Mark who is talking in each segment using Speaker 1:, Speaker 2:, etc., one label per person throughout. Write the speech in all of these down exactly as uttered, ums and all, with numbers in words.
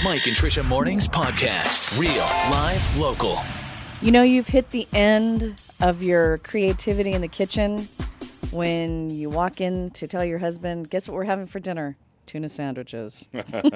Speaker 1: Mike and Trisha Mornings podcast. Real, live, local.
Speaker 2: You know, you've hit the end of your creativity in the kitchen when you walk in to tell your husband, guess what we're having for dinner? Tuna sandwiches.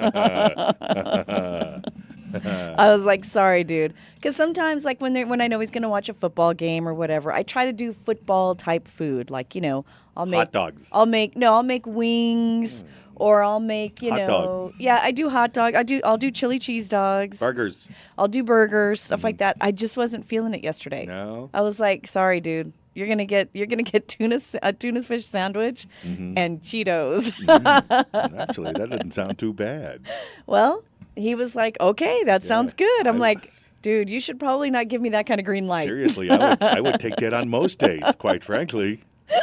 Speaker 2: I was like, sorry, dude. Because sometimes, like, when, when I know he's going to watch a football game or whatever, I try to do football-type food. Like, you know, I'll make...
Speaker 3: Hot dogs.
Speaker 2: I'll make... No, I'll make wings... Mm. Or I'll make, you
Speaker 3: hot
Speaker 2: know,
Speaker 3: dogs.
Speaker 2: yeah, I do hot dog. I do, I'll do chili cheese dogs.
Speaker 3: Burgers.
Speaker 2: I'll do burgers, stuff mm. like that. I just wasn't feeling it yesterday.
Speaker 3: No.
Speaker 2: I was like, sorry, dude. You're gonna get, you're gonna get tuna, a tuna fish sandwich mm-hmm. and Cheetos.
Speaker 3: mm. Actually, that doesn't sound too bad.
Speaker 2: Well, he was like, okay, that yeah. sounds good. I'm I, like, dude, you should probably not give me that kind of green light.
Speaker 3: Seriously, I would, I would take that on most days, quite frankly.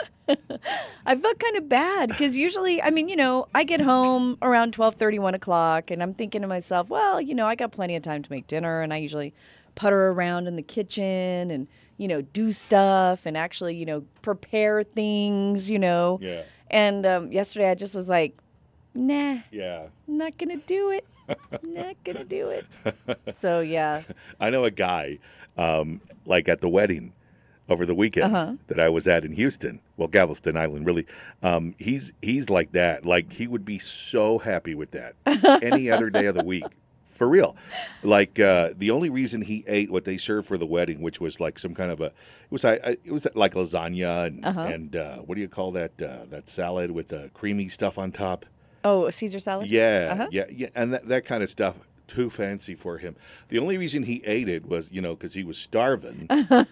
Speaker 2: I felt kind of bad because usually, I mean, you know, I get home around twelve thirty, one o'clock, and I'm thinking to myself, well, you know, I got plenty of time to make dinner, and I usually putter around in the kitchen and, you know, do stuff and actually, you know, prepare things, you know.
Speaker 3: Yeah.
Speaker 2: And um, yesterday I just was like, nah.
Speaker 3: Yeah.
Speaker 2: I'm not going to do it. Not going to do it. So, yeah.
Speaker 3: I know a guy, um, like at the wedding over the weekend uh-huh. that I was at in Houston, well, Galveston Island, really. Um, he's he's like that. Like, he would be so happy with that any other day of the week. For real. Like, uh, the only reason he ate what they served for the wedding, which was like some kind of a, it was, I, I, it was like lasagna and, uh-huh. and uh, what do you call that, uh, that salad with the creamy stuff on top?
Speaker 2: Oh, Caesar salad?
Speaker 3: Yeah,
Speaker 2: uh-huh.
Speaker 3: yeah, yeah, and that, that kind of stuff. Too fancy for him. The only reason he ate it was, you know, because he was starving.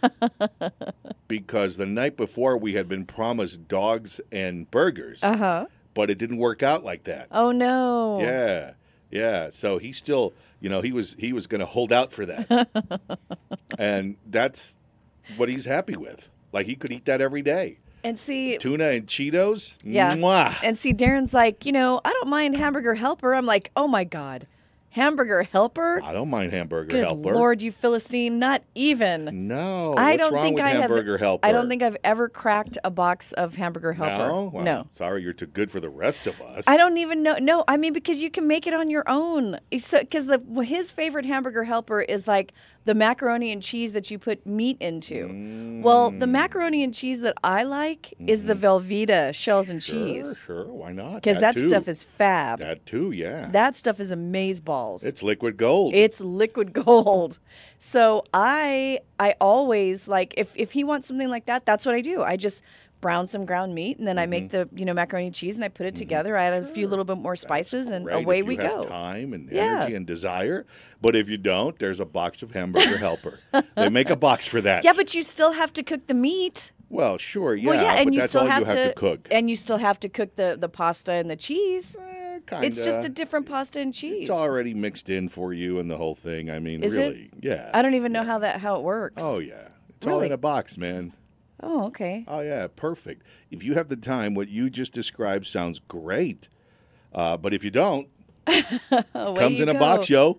Speaker 3: Because the night before we had been promised dogs and burgers.
Speaker 2: Uh-huh.
Speaker 3: But it didn't work out like that.
Speaker 2: Oh, no.
Speaker 3: Yeah, yeah. So he still, you know, he was he was going to hold out for that. And that's what he's happy with. Like, he could eat that every day.
Speaker 2: And see,
Speaker 3: tuna and Cheetos.
Speaker 2: Yeah.
Speaker 3: Mwah.
Speaker 2: And see, Darren's like, you know, I don't mind Hamburger Helper. I'm like, oh my God. Hamburger Helper?
Speaker 3: I don't mind Hamburger
Speaker 2: Good
Speaker 3: Helper.
Speaker 2: Good Lord, you Philistine, not even.
Speaker 3: No,
Speaker 2: I
Speaker 3: what's
Speaker 2: don't
Speaker 3: wrong
Speaker 2: think
Speaker 3: with
Speaker 2: I
Speaker 3: Hamburger
Speaker 2: have,
Speaker 3: Helper?
Speaker 2: I don't think I've ever cracked a box of Hamburger Helper.
Speaker 3: No? Well,
Speaker 2: no.
Speaker 3: Sorry, you're too good for the rest of us.
Speaker 2: I don't even know. No, I mean, because you can make it on your own. Because so, his favorite Hamburger Helper is like the macaroni and cheese that you put meat into. Mm. Well, the macaroni and cheese that I like mm. is the Velveeta shells and
Speaker 3: sure,
Speaker 2: cheese.
Speaker 3: Sure, why not?
Speaker 2: Because that, that stuff is fab.
Speaker 3: That too, yeah.
Speaker 2: That stuff is amazeballs.
Speaker 3: It's liquid gold.
Speaker 2: It's liquid gold. So I I always, like, if, if he wants something like that, that's what I do. I just brown some ground meat, and then mm-hmm. I make the, you know, macaroni and cheese, and I put it mm-hmm. together. I add a few little bit more spices, and away
Speaker 3: if you
Speaker 2: we
Speaker 3: have
Speaker 2: go.
Speaker 3: Time and
Speaker 2: yeah.
Speaker 3: energy and desire. But if you don't, there's a box of Hamburger Helper. They make a box for that.
Speaker 2: Yeah, but you still have to cook the meat.
Speaker 3: Well, sure, yeah.
Speaker 2: Well, yeah, and
Speaker 3: but
Speaker 2: you
Speaker 3: that's
Speaker 2: still
Speaker 3: all
Speaker 2: have,
Speaker 3: you have
Speaker 2: to,
Speaker 3: to cook.
Speaker 2: And you still have to cook the, the pasta and the cheese.
Speaker 3: Eh, kinda.
Speaker 2: It's just a different pasta and cheese.
Speaker 3: It's already mixed in for you and the whole thing. I mean,
Speaker 2: Is
Speaker 3: really,
Speaker 2: it?
Speaker 3: yeah.
Speaker 2: I don't even
Speaker 3: yeah.
Speaker 2: know how that how it works.
Speaker 3: Oh yeah, it's
Speaker 2: really?
Speaker 3: all in a box, man.
Speaker 2: Oh, okay.
Speaker 3: Oh, yeah, perfect. If you have the time, what you just described sounds great. Uh, but if you don't, comes in
Speaker 2: go.
Speaker 3: a box, yo.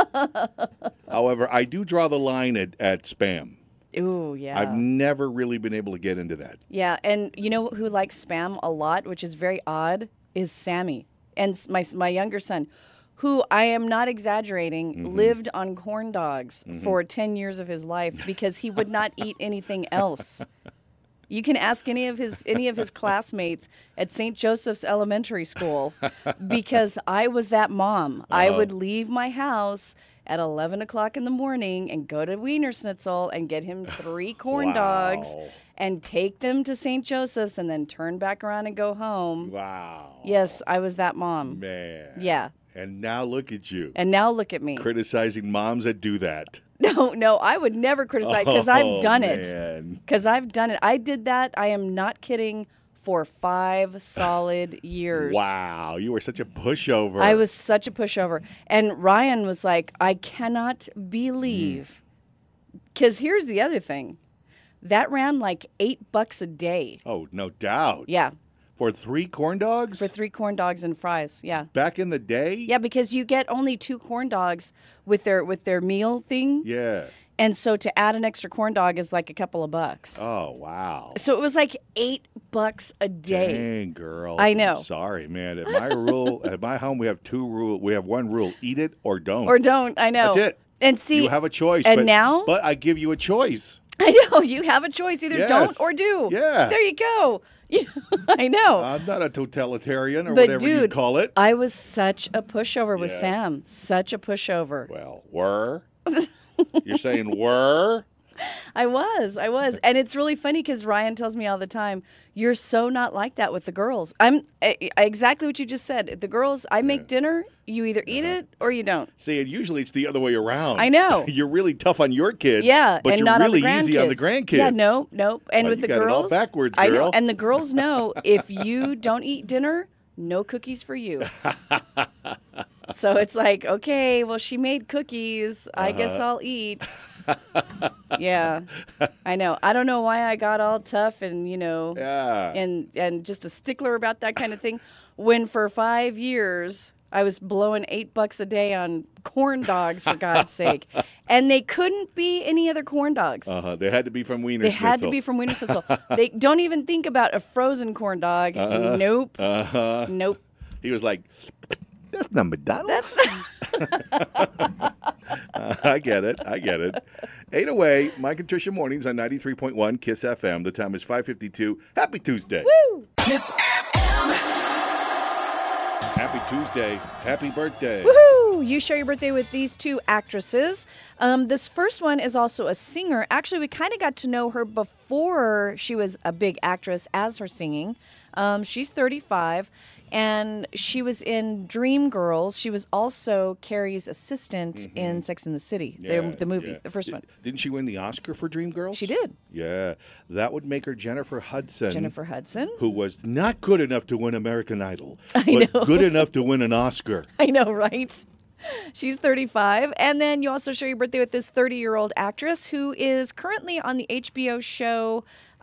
Speaker 3: However, I do draw the line at, at Spam.
Speaker 2: Ooh, yeah.
Speaker 3: I've never really been able to get into that.
Speaker 2: Yeah, and you know who likes Spam a lot, which is very odd, is Sammy. And my my younger son, who, I am not exaggerating, mm-hmm. lived on corn dogs mm-hmm. for ten years of his life because he would not eat anything else. You can ask any of his any of his classmates at Saint Joseph's Elementary School, because I was that mom. Uh-huh. I would leave my house at eleven o'clock in the morning and go to Wiener Schnitzel and get him three corn
Speaker 3: wow.
Speaker 2: dogs and take them to Saint Joseph's and then turn back around and go home.
Speaker 3: Wow.
Speaker 2: Yes, I was that mom.
Speaker 3: Man.
Speaker 2: Yeah.
Speaker 3: And now look at you.
Speaker 2: And now look at me.
Speaker 3: Criticizing moms that do that.
Speaker 2: No, no, I would never criticize because
Speaker 3: oh,
Speaker 2: I've done
Speaker 3: man.
Speaker 2: it. Because I've done it. I did that. I am not kidding. For five solid years.
Speaker 3: Wow, you were such a pushover.
Speaker 2: I was such a pushover. And Ryan was like, I cannot believe. Because mm. here's the other thing. That ran like eight bucks a day.
Speaker 3: Oh, no doubt.
Speaker 2: Yeah.
Speaker 3: For three corn dogs?
Speaker 2: For three corn dogs and fries, yeah.
Speaker 3: Back in the day?
Speaker 2: Yeah, because you get only two corn dogs with their with their meal thing.
Speaker 3: Yeah.
Speaker 2: And so to add an extra corn dog is like a couple of bucks.
Speaker 3: Oh, wow.
Speaker 2: So it was like eight bucks a day.
Speaker 3: Dang, girl.
Speaker 2: I know.
Speaker 3: I'm sorry, man. At my rule, at my home, we have two rule. We have one rule: eat it or don't.
Speaker 2: Or don't. I know.
Speaker 3: That's it.
Speaker 2: And see,
Speaker 3: you have a choice.
Speaker 2: And
Speaker 3: but,
Speaker 2: now,
Speaker 3: but I give you a choice.
Speaker 2: I know you have a choice: either
Speaker 3: Yes.
Speaker 2: don't or do.
Speaker 3: Yeah.
Speaker 2: There you go. I know.
Speaker 3: I'm not a totalitarian or
Speaker 2: But
Speaker 3: whatever you
Speaker 2: dude,
Speaker 3: call it.
Speaker 2: I was such a pushover with
Speaker 3: Yeah.
Speaker 2: Sam. Such a pushover.
Speaker 3: Well, were you're saying were?
Speaker 2: I was, I was, and it's really funny because Ryan tells me all the time, "You're so not like that with the girls." I'm I, I- exactly what you just said. The girls, I make dinner, you either eat
Speaker 3: Uh-huh.
Speaker 2: it or you don't.
Speaker 3: See, and usually it's the other way around.
Speaker 2: I know.
Speaker 3: You're really tough on your kids.
Speaker 2: Yeah,
Speaker 3: but
Speaker 2: and
Speaker 3: you're
Speaker 2: not
Speaker 3: really
Speaker 2: on the
Speaker 3: easy on the
Speaker 2: grandkids.
Speaker 3: grandkids.
Speaker 2: Yeah, no, no. And
Speaker 3: Well,
Speaker 2: with
Speaker 3: you
Speaker 2: the
Speaker 3: got it all
Speaker 2: girls,
Speaker 3: backwards,
Speaker 2: I know,
Speaker 3: girl.
Speaker 2: and the girls know if you don't eat dinner, no cookies for you. So it's like, okay, well, she made cookies. I
Speaker 3: Uh-huh.
Speaker 2: guess I'll eat. Yeah, I know. I don't know why I got all tough and, you know,
Speaker 3: Yeah.
Speaker 2: and and just a stickler about that kind of thing. When for five years I was blowing eight bucks a day on corn dogs, for God's sake, and they couldn't be any other corn dogs.
Speaker 3: Uh-huh. They had to be from Wiener
Speaker 2: They had to
Speaker 3: Schnitzel.
Speaker 2: be from Wiener Schnitzel. They don't even think about a frozen corn dog. Nope.
Speaker 3: Uh-huh.
Speaker 2: Nope.
Speaker 3: He was like, that's not McDonald's.
Speaker 2: That's
Speaker 3: Uh, I get it. I get it. Eight away, Mike and Tricia Mornings on ninety-three point one KISS F M. The time is five fifty-two. Happy Tuesday.
Speaker 2: Woo!
Speaker 1: Kiss F M.
Speaker 3: Happy Tuesday. Happy birthday.
Speaker 2: Woohoo! You share your birthday with these two actresses. Um, this first one is also a singer. Actually, we kind of got to know her before she was a big actress as her singing. Um, she's thirty-five, and she was in Dreamgirls. She was also Carrie's assistant in Sex and the City, the,
Speaker 3: Yeah,
Speaker 2: the movie,
Speaker 3: yeah.
Speaker 2: the first
Speaker 3: Did-
Speaker 2: one.
Speaker 3: Didn't she win the Oscar for Dreamgirls?
Speaker 2: She did.
Speaker 3: Yeah. That would make her Jennifer Hudson.
Speaker 2: Jennifer Hudson.
Speaker 3: Who was not good enough to win American Idol,
Speaker 2: I
Speaker 3: but
Speaker 2: know.
Speaker 3: good enough to win an Oscar.
Speaker 2: I know, right? She's thirty-five. And then you also share your birthday with this thirty-year-old actress who is currently on the H B O show.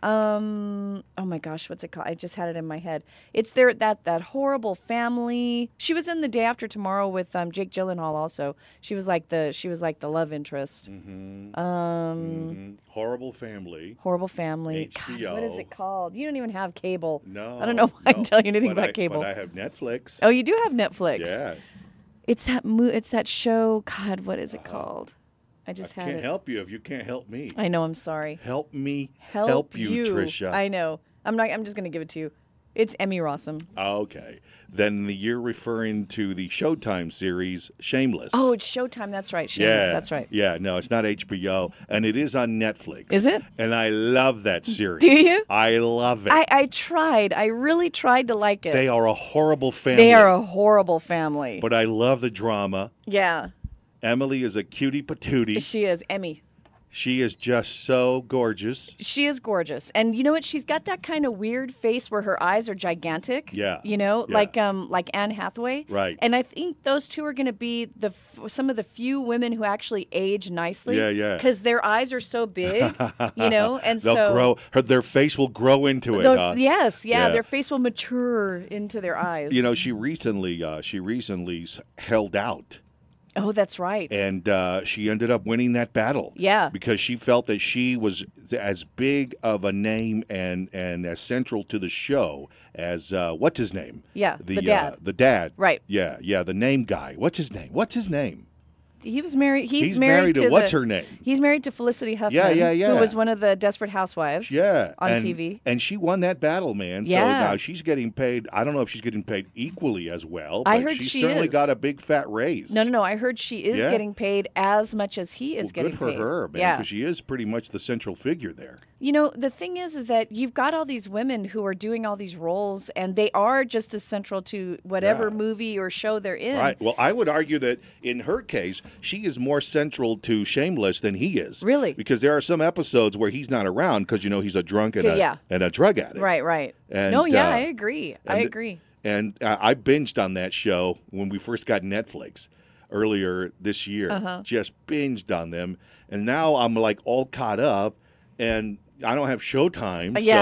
Speaker 2: Um, oh my gosh, what's it called? I just had it in my head. It's there that that horrible family. She was in The Day After Tomorrow with um, Jake Gyllenhaal. Also, she was like the she was like the love interest.
Speaker 3: Mm-hmm.
Speaker 2: Um,
Speaker 3: Mm-hmm. Horrible Family.
Speaker 2: horrible family.
Speaker 3: H B O.
Speaker 2: God, what is it called? You don't even have cable.
Speaker 3: No.
Speaker 2: I don't know why
Speaker 3: no.
Speaker 2: I tell you anything
Speaker 3: But
Speaker 2: about
Speaker 3: I-
Speaker 2: cable.
Speaker 3: But I have Netflix.
Speaker 2: Oh, you do have Netflix.
Speaker 3: Yeah.
Speaker 2: It's that mo- It's that show. God, what is it called? I just
Speaker 3: I
Speaker 2: had
Speaker 3: can't
Speaker 2: it.
Speaker 3: help you if you can't help me.
Speaker 2: I know. I'm sorry.
Speaker 3: Help me
Speaker 2: Help,
Speaker 3: you, Trisha.
Speaker 2: I know. I'm not. I'm just gonna give it to you. It's Emmy Rossum.
Speaker 3: Okay. Then you're referring to the Showtime series Shameless.
Speaker 2: Oh, it's Showtime. That's right. Shameless.
Speaker 3: yeah.
Speaker 2: That's right.
Speaker 3: Yeah, no, it's not H B O, and it is on Netflix.
Speaker 2: Is it?
Speaker 3: And I love that series.
Speaker 2: Do you?
Speaker 3: I love it.
Speaker 2: I, I tried. I really tried to like it.
Speaker 3: They are a horrible family.
Speaker 2: They are a horrible family.
Speaker 3: But I love the drama.
Speaker 2: Yeah,
Speaker 3: Emily is a cutie patootie.
Speaker 2: she is Emmy.
Speaker 3: She is just so gorgeous.
Speaker 2: She is gorgeous, and you know what? She's got that kind of weird face where her eyes are gigantic.
Speaker 3: Yeah.
Speaker 2: you know,
Speaker 3: Yeah.
Speaker 2: like um, like Anne Hathaway.
Speaker 3: Right.
Speaker 2: And I think those two are going to be the f- some of the few women who actually age nicely.
Speaker 3: Yeah, yeah.
Speaker 2: Because their eyes are so big, you know, and
Speaker 3: They'll
Speaker 2: so
Speaker 3: grow. Her, their face will grow into it.
Speaker 2: the-
Speaker 3: huh?
Speaker 2: yes, yeah,
Speaker 3: Yeah.
Speaker 2: their face will mature into their eyes.
Speaker 3: You know, she recently, uh, she recently s- held out.
Speaker 2: Oh, that's right.
Speaker 3: And uh, she ended up winning that battle.
Speaker 2: Yeah.
Speaker 3: Because she felt that she was th- as big of a name and, and as central to the show as, uh, what's his name?
Speaker 2: Yeah,
Speaker 3: the,
Speaker 2: the dad.
Speaker 3: Uh, the dad.
Speaker 2: Right.
Speaker 3: Yeah, yeah, the name guy. What's his name? What's his name?
Speaker 2: He was married. He's,
Speaker 3: He's married to
Speaker 2: the,
Speaker 3: what's her name?
Speaker 2: He's married to Felicity Huffman.
Speaker 3: Yeah, yeah, yeah.
Speaker 2: Who was one of the Desperate Housewives.
Speaker 3: Yeah.
Speaker 2: On
Speaker 3: and,
Speaker 2: T V.
Speaker 3: And she won that battle, man. So
Speaker 2: Yeah.
Speaker 3: now she's getting paid. I don't know if she's getting paid equally as well, but
Speaker 2: I heard
Speaker 3: she
Speaker 2: she
Speaker 3: certainly
Speaker 2: is.
Speaker 3: got a big fat raise.
Speaker 2: No, no, no. I heard she is
Speaker 3: Yeah.
Speaker 2: getting paid as much as he is
Speaker 3: Well,
Speaker 2: getting
Speaker 3: good for
Speaker 2: paid.
Speaker 3: her, man,
Speaker 2: Yeah.
Speaker 3: because she is pretty much the central figure there.
Speaker 2: You know, the thing is, is that you've got all these women who are doing all these roles, and they are just as central to whatever
Speaker 3: Yeah.
Speaker 2: movie or show they're in.
Speaker 3: Right. Well, I would argue that in her case, she is more central to Shameless than he is.
Speaker 2: Really?
Speaker 3: Because there are some episodes where he's not around because you know he's a drunk and a
Speaker 2: Yeah.
Speaker 3: and a drug addict.
Speaker 2: Right, right.
Speaker 3: And,
Speaker 2: no, yeah,
Speaker 3: uh,
Speaker 2: I agree. I
Speaker 3: and-
Speaker 2: agree.
Speaker 3: And uh, I binged on that show when we first got Netflix earlier this year.
Speaker 2: Uh-huh.
Speaker 3: Just binged on them, and now I'm like all caught up, and I don't have Showtime,
Speaker 2: Uh, yeah.
Speaker 3: so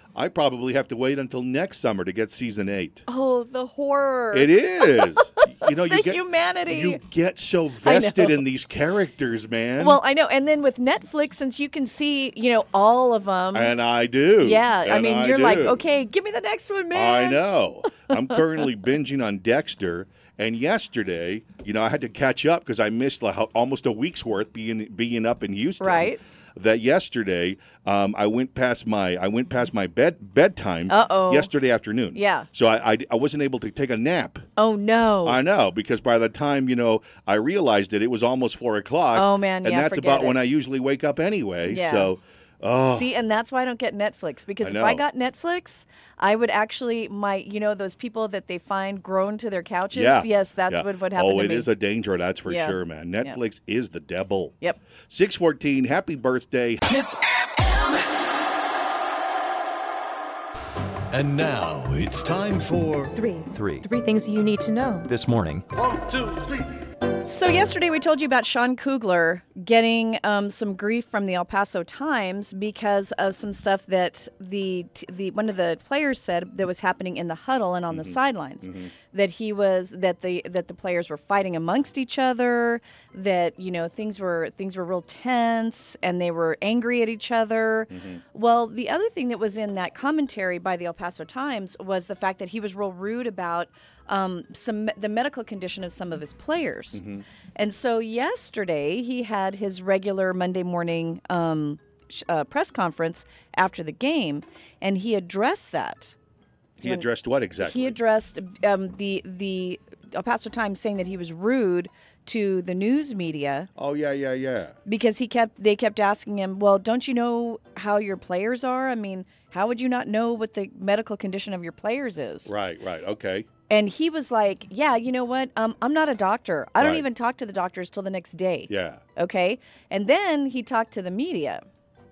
Speaker 3: I probably have to wait until next summer to get season eight.
Speaker 2: Oh, the horror.
Speaker 3: It is. You know, you
Speaker 2: The
Speaker 3: get,
Speaker 2: humanity.
Speaker 3: You get so vested
Speaker 2: know.
Speaker 3: in these characters, man.
Speaker 2: Well, I know. And then with Netflix, since you can see, you know, all of them.
Speaker 3: And I do.
Speaker 2: Yeah.
Speaker 3: And
Speaker 2: I mean,
Speaker 3: I
Speaker 2: you're
Speaker 3: do.
Speaker 2: like, okay, give me the next one, man.
Speaker 3: I know. I'm currently binging on Dexter. And yesterday, you know, I had to catch up because I missed like almost a week's worth being being up in Houston.
Speaker 2: Right.
Speaker 3: That yesterday, um, I went past my I went past my bed bedtime.
Speaker 2: Uh-oh.
Speaker 3: Yesterday afternoon.
Speaker 2: Yeah.
Speaker 3: So I, I I wasn't able to take a nap.
Speaker 2: Oh, no.
Speaker 3: I know, because by the time, you know, I realized it, it was almost four o'clock.
Speaker 2: Oh, man,
Speaker 3: and
Speaker 2: yeah,
Speaker 3: that's
Speaker 2: forget
Speaker 3: about when
Speaker 2: it.
Speaker 3: I usually wake up anyway.
Speaker 2: Yeah.
Speaker 3: So, oh,
Speaker 2: See, and that's why I don't get Netflix, because
Speaker 3: I
Speaker 2: if I
Speaker 3: know.
Speaker 2: got Netflix, I would actually, my, you know, those people that they find grown to their couches.
Speaker 3: yeah.
Speaker 2: Yes, that's
Speaker 3: yeah.
Speaker 2: what would happen
Speaker 3: Oh,
Speaker 2: to
Speaker 3: it
Speaker 2: me.
Speaker 3: is a danger, that's for
Speaker 2: Yeah.
Speaker 3: sure, man. Netflix is the devil.
Speaker 2: Yep.
Speaker 3: six fourteen, happy birthday.
Speaker 1: Kiss F M. And now it's time for
Speaker 4: Three.
Speaker 5: Three.
Speaker 4: Three things you need to know.
Speaker 5: This morning.
Speaker 2: So yesterday we told you about Sean Kugler getting um, some grief from the El Paso Times because of some stuff that the the one of the players said that was happening in the huddle and on the sidelines. That he was that the that the players were fighting amongst each other. That you know things were things were real tense and they were angry at each other. Well, the other thing that was in that commentary by the El Paso Times was the fact that he was real rude about um, some the medical condition of some of his players. And so yesterday he had his regular Monday morning um, sh- uh, press conference after the game, and he addressed that.
Speaker 3: He addressed what exactly?
Speaker 2: He addressed um, the the El Paso Times saying that he was rude to the news media
Speaker 3: oh, yeah, yeah, yeah.
Speaker 2: because he kept they kept asking him, well, don't you know how your players are? I mean, how would you not know what the medical condition of your players is?
Speaker 3: Right, right, okay.
Speaker 2: And he was like, yeah, you know what? Um, I'm not a doctor. I don't
Speaker 3: Right.
Speaker 2: even talk to the doctors till the next day.
Speaker 3: Yeah.
Speaker 2: Okay. And then he talked to the media.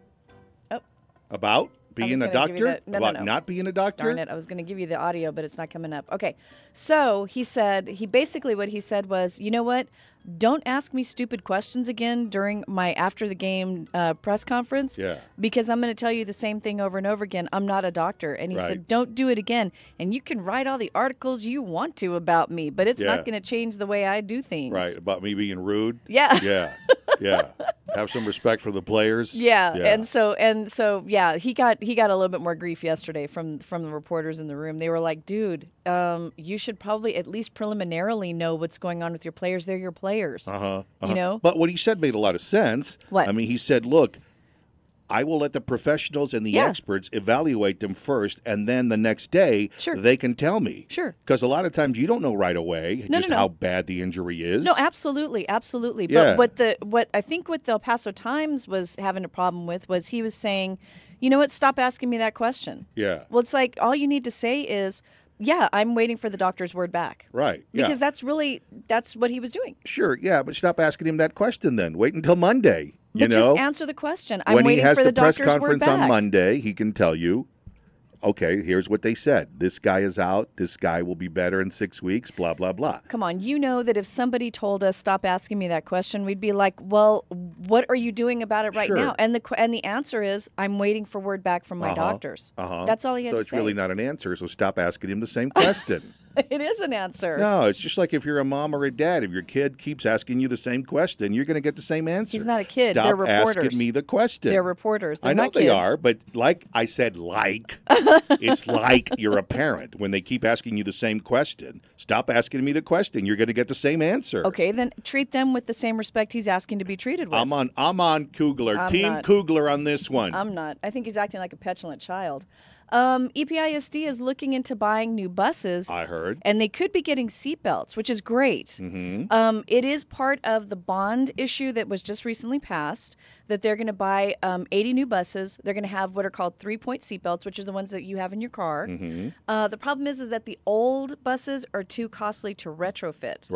Speaker 2: Oh,
Speaker 3: About being a
Speaker 2: gonna give you
Speaker 3: doctor?
Speaker 2: the- no, no,
Speaker 3: About
Speaker 2: no.
Speaker 3: not being a doctor?
Speaker 2: darn it. I was going to give you the audio, but it's not coming up. Okay. So he said, he basically what he said was, you know what? Don't ask me stupid questions again during my after the game uh, press conference.
Speaker 3: Yeah.
Speaker 2: Because I'm going to tell you the same thing over and over again. I'm not a doctor. And he
Speaker 3: Right.
Speaker 2: said, don't do it again. And you can write all the articles you want to about me, but it's
Speaker 3: Yeah.
Speaker 2: not going to change the way I do things.
Speaker 3: Right, about me being rude?
Speaker 2: Yeah.
Speaker 3: Yeah, yeah. Have some respect for the players.
Speaker 2: Yeah. and so and so yeah, he got he got a little bit more grief yesterday from from the reporters in the room. They were like, "Dude, um, you should probably at least preliminarily know what's going on with your players. They're your players."
Speaker 3: Uh-huh, uh-huh.
Speaker 2: You know?
Speaker 3: But what he said made a lot of sense.
Speaker 2: What?
Speaker 3: I mean, he said, look, I will let the professionals and the
Speaker 2: Yeah.
Speaker 3: experts evaluate them first, and then the next day
Speaker 2: Sure.
Speaker 3: they can tell me.
Speaker 2: Sure.
Speaker 3: Because a lot of times you don't know right away
Speaker 2: No,
Speaker 3: just
Speaker 2: no, no.
Speaker 3: how bad the injury is.
Speaker 2: No, absolutely, absolutely.
Speaker 3: Yeah.
Speaker 2: But what the what I think what the El Paso Times was having a problem with was he was saying, "You know what? Stop asking me that question."
Speaker 3: Yeah.
Speaker 2: Well, it's like all you need to say is, "Yeah, I'm waiting for the doctor's word back."
Speaker 3: Right. Yeah.
Speaker 2: Because that's really that's what he was doing.
Speaker 3: Sure, yeah, but stop asking him that question then. Wait until Monday. You
Speaker 2: But
Speaker 3: know?
Speaker 2: just answer the question. I'm
Speaker 3: when
Speaker 2: waiting
Speaker 3: he has
Speaker 2: for the,
Speaker 3: the press
Speaker 2: doctor's word
Speaker 3: conference
Speaker 2: back.
Speaker 3: on Monday, he can tell you, okay, here's what they said. This guy is out. This guy will be better in six weeks, blah, blah, blah.
Speaker 2: Come on, you know that if somebody told us stop asking me that question, we'd be like, "Well, what are you doing about it right
Speaker 3: Sure.
Speaker 2: now?" And the qu- and the answer is, "I'm waiting for word back from my
Speaker 3: Uh-huh,
Speaker 2: doctors."
Speaker 3: Uh-huh.
Speaker 2: That's all he had
Speaker 3: so
Speaker 2: to
Speaker 3: it's
Speaker 2: say.
Speaker 3: really not an answer, so stop asking him the same question.
Speaker 2: It is an answer.
Speaker 3: No, it's just like if you're a mom or a dad. If your kid keeps asking you the same question, you're going to get the same answer.
Speaker 2: He's not a kid.
Speaker 3: Stop
Speaker 2: They're reporters.
Speaker 3: asking me the question.
Speaker 2: They're reporters. They're
Speaker 3: I know
Speaker 2: not
Speaker 3: they
Speaker 2: kids.
Speaker 3: are, but like I said, like, it's like you're a parent. When they keep asking you the same question, stop asking me the question. You're going to get the same answer.
Speaker 2: Okay, then treat them with the same respect he's asking to be treated with.
Speaker 3: I'm on I'm on Kugler.
Speaker 2: I'm
Speaker 3: Team
Speaker 2: not.
Speaker 3: Kugler on this one.
Speaker 2: I'm not. I think he's acting like a petulant child. Um, E P I S D is looking into buying new buses.
Speaker 3: I heard.
Speaker 2: And they could be getting seatbelts, which is great.
Speaker 3: Mm-hmm.
Speaker 2: Um, it is part of the bond issue that was just recently passed that they're going to buy um, eighty new buses. They're going to have what are called three-point seatbelts, which are the ones that you have in your car.
Speaker 3: Mm-hmm.
Speaker 2: Uh, the problem is, is that the old buses are too costly to retrofit.
Speaker 3: Right.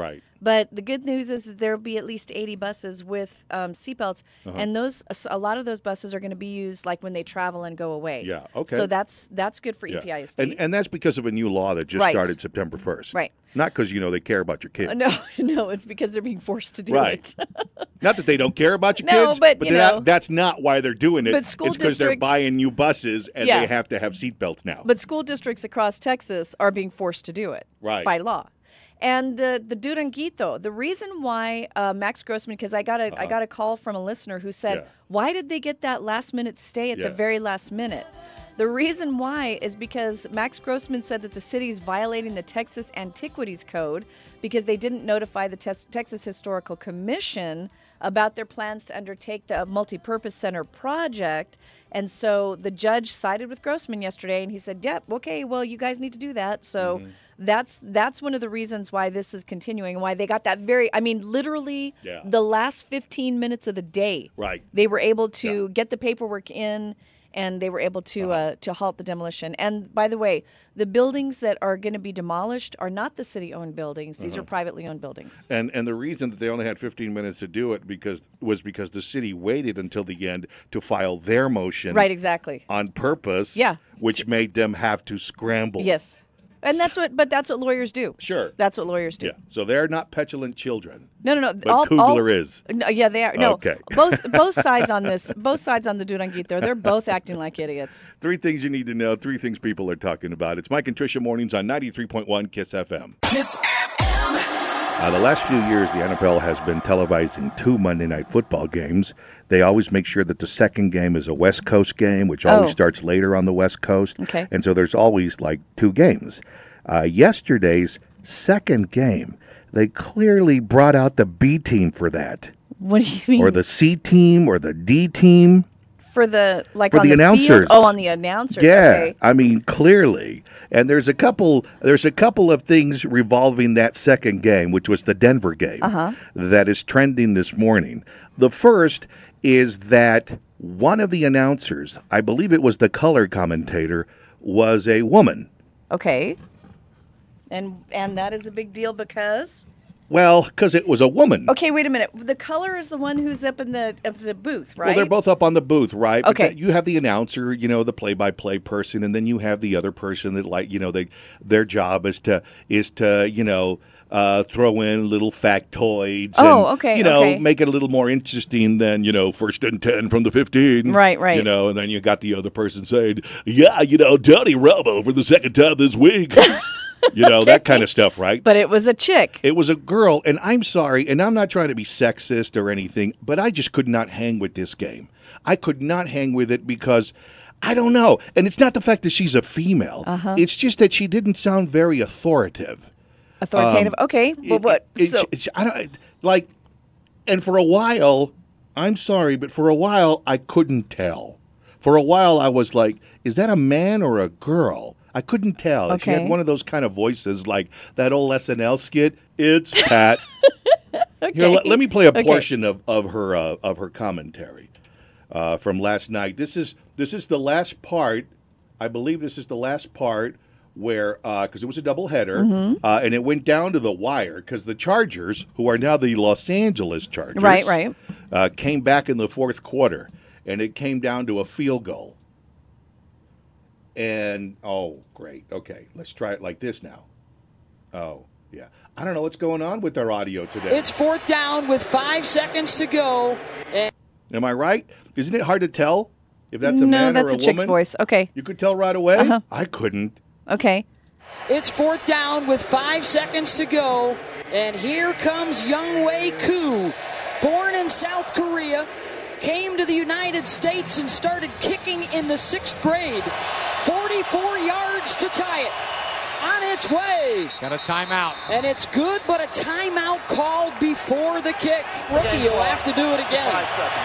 Speaker 2: But the good news is that there'll be at least eighty buses with um, seatbelts,
Speaker 3: Uh-huh.
Speaker 2: and those a lot of those buses are going to be used like when they travel and go away.
Speaker 3: Yeah, okay.
Speaker 2: So that's that's good for
Speaker 3: Yeah.
Speaker 2: E P I S T.
Speaker 3: And and that's because of a new law that just
Speaker 2: Right.
Speaker 3: started September first.
Speaker 2: Right.
Speaker 3: Not because, you know, they care about your kids.
Speaker 2: Uh, no, no, it's because they're being forced to do
Speaker 3: Right.
Speaker 2: it.
Speaker 3: Not that they don't care about your
Speaker 2: No,
Speaker 3: kids,
Speaker 2: but,
Speaker 3: but
Speaker 2: you
Speaker 3: they're
Speaker 2: know.
Speaker 3: not, that's not why they're doing it.
Speaker 2: But school
Speaker 3: it's because they're
Speaker 2: districts-
Speaker 3: buying new buses and
Speaker 2: Yeah.
Speaker 3: they have to have seatbelts now.
Speaker 2: But school districts across Texas are being forced to do it
Speaker 3: Right.
Speaker 2: by law. And uh, the Duranguito, the reason why uh, Max Grossman, because I got a I got a call from a listener who said,
Speaker 3: Uh-huh. Yeah.
Speaker 2: why did they get that last minute stay at
Speaker 3: Yeah.
Speaker 2: the very last minute? The reason why is because Max Grossman said that the city is violating the Texas Antiquities Code because they didn't notify the Tex- Texas Historical Commission about their plans to undertake the multipurpose center project. And so the judge sided with Grossman yesterday, and he said, yep, okay, well, you guys need to do that. So
Speaker 3: Mm-hmm.
Speaker 2: that's that's one of the reasons why this is continuing, why they got that very, I mean, literally
Speaker 3: Yeah.
Speaker 2: the last fifteen minutes of the day.
Speaker 3: Right.
Speaker 2: They were able to
Speaker 3: Yeah.
Speaker 2: get the paperwork in, and they were able to uh, to halt the demolition. And by the way, the buildings that are going to be demolished are not the city-owned buildings. These
Speaker 3: Uh-huh.
Speaker 2: are privately owned buildings.
Speaker 3: And and the reason that they only had fifteen minutes to do it because was because the city waited until the end to file their motion
Speaker 2: Right, exactly.
Speaker 3: on purpose.
Speaker 2: Yeah.
Speaker 3: Which made them have to scramble.
Speaker 2: Yes. And that's what, but that's what lawyers do.
Speaker 3: Sure.
Speaker 2: That's what lawyers do.
Speaker 3: Yeah. So they're not petulant children.
Speaker 2: No, no, no.
Speaker 3: But
Speaker 2: all,
Speaker 3: Kugler
Speaker 2: all,
Speaker 3: is.
Speaker 2: No, yeah, they are. No,
Speaker 3: Okay.
Speaker 2: both both sides on this, both sides on the Duranguito, they're both acting like idiots.
Speaker 3: Three things you need to know. Three things people are talking about. It's Mike and Tricia Mornings on ninety-three point one Kiss F M.
Speaker 1: Kiss F M.
Speaker 3: Uh, the last few years, the N F L has been televising two Monday Night Football games. They always make sure that the second game is a West Coast game, which always
Speaker 2: Oh.
Speaker 3: starts later on the West Coast.
Speaker 2: Okay.
Speaker 3: And so there's always like two games. Uh, yesterday's second game, they clearly brought out the B team for that,
Speaker 2: What do you mean?
Speaker 3: or the C team, or the D team.
Speaker 2: for the like
Speaker 3: For
Speaker 2: on
Speaker 3: the
Speaker 2: the
Speaker 3: announcers.
Speaker 2: Field? Oh, on the announcers.
Speaker 3: Yeah,
Speaker 2: Okay.
Speaker 3: I mean clearly. And there's a couple. There's a couple of things revolving that second game, which was the Denver game,
Speaker 2: Uh-huh.
Speaker 3: that is trending this morning. The first is that one of the announcers, I believe it was the color commentator, was a woman.
Speaker 2: Okay. And and that is a big deal because
Speaker 3: Well, because it was a woman.
Speaker 2: okay, wait a minute. The color is the one who's up in the up the booth, right?
Speaker 3: Well, they're both up on the booth, right? But
Speaker 2: Okay.
Speaker 3: that- you have the announcer, you know, the play-by-play person, and then you have the other person that, like, you know, they their job is to is to, you know, uh, throw in little factoids.
Speaker 2: Oh,
Speaker 3: and,
Speaker 2: okay,
Speaker 3: You know,
Speaker 2: okay.
Speaker 3: make it a little more interesting than, you know, first and ten from the fifteen.
Speaker 2: Right, right.
Speaker 3: You know, and then you got the other person saying, yeah, you know, Tony Romo for the second time this week. You know, that kind of stuff, right?
Speaker 2: But it was a chick.
Speaker 3: It was a girl, and I'm sorry, and I'm not trying to be sexist or anything, but I just could not hang with this game. I could not hang with it because I don't know. And it's not the fact that she's a female.
Speaker 2: Uh-huh.
Speaker 3: It's just that she didn't sound very authoritative.
Speaker 2: Authoritative. okay. Well,
Speaker 3: It-
Speaker 2: what?
Speaker 3: it-
Speaker 2: so
Speaker 3: it's- I don't like, and for a while, I'm sorry, but for a while I couldn't tell. For a while I was like, is that a man or a girl? I couldn't tell. She
Speaker 2: Okay.
Speaker 3: had one of those kind of voices like that old S N L skit. It's Pat. Here, let, let me play a
Speaker 2: Okay.
Speaker 3: portion of of her uh, of her commentary uh, from last night. This is this is the last part. I believe this is the last part where because it was a doubleheader
Speaker 2: Mm-hmm.
Speaker 3: uh, and it went down to the wire because the Chargers, who are now the Los Angeles Chargers,
Speaker 2: Right, right.
Speaker 3: uh, came back in the fourth quarter, and it came down to a field goal. And oh, great. Okay, let's try it like this now. Oh, yeah. I don't know what's going on with our audio today.
Speaker 4: It's fourth down with five seconds to go. And
Speaker 3: Am I right? Isn't it hard to tell if that's a
Speaker 2: no,
Speaker 3: man
Speaker 2: that's
Speaker 3: or
Speaker 2: a,
Speaker 3: a,
Speaker 2: chick's
Speaker 3: woman?
Speaker 2: voice. Okay.
Speaker 3: You could tell right away?
Speaker 2: Uh-huh.
Speaker 3: I couldn't.
Speaker 2: Okay.
Speaker 4: it's fourth down with five seconds to go. And here comes Youngwei Koo, born in South Korea, came to the United States and started kicking in the sixth grade. forty-four yards to tie it. On its way.
Speaker 5: Got a timeout.
Speaker 4: And it's good, but a timeout called before the kick. Rookie will have to do it again.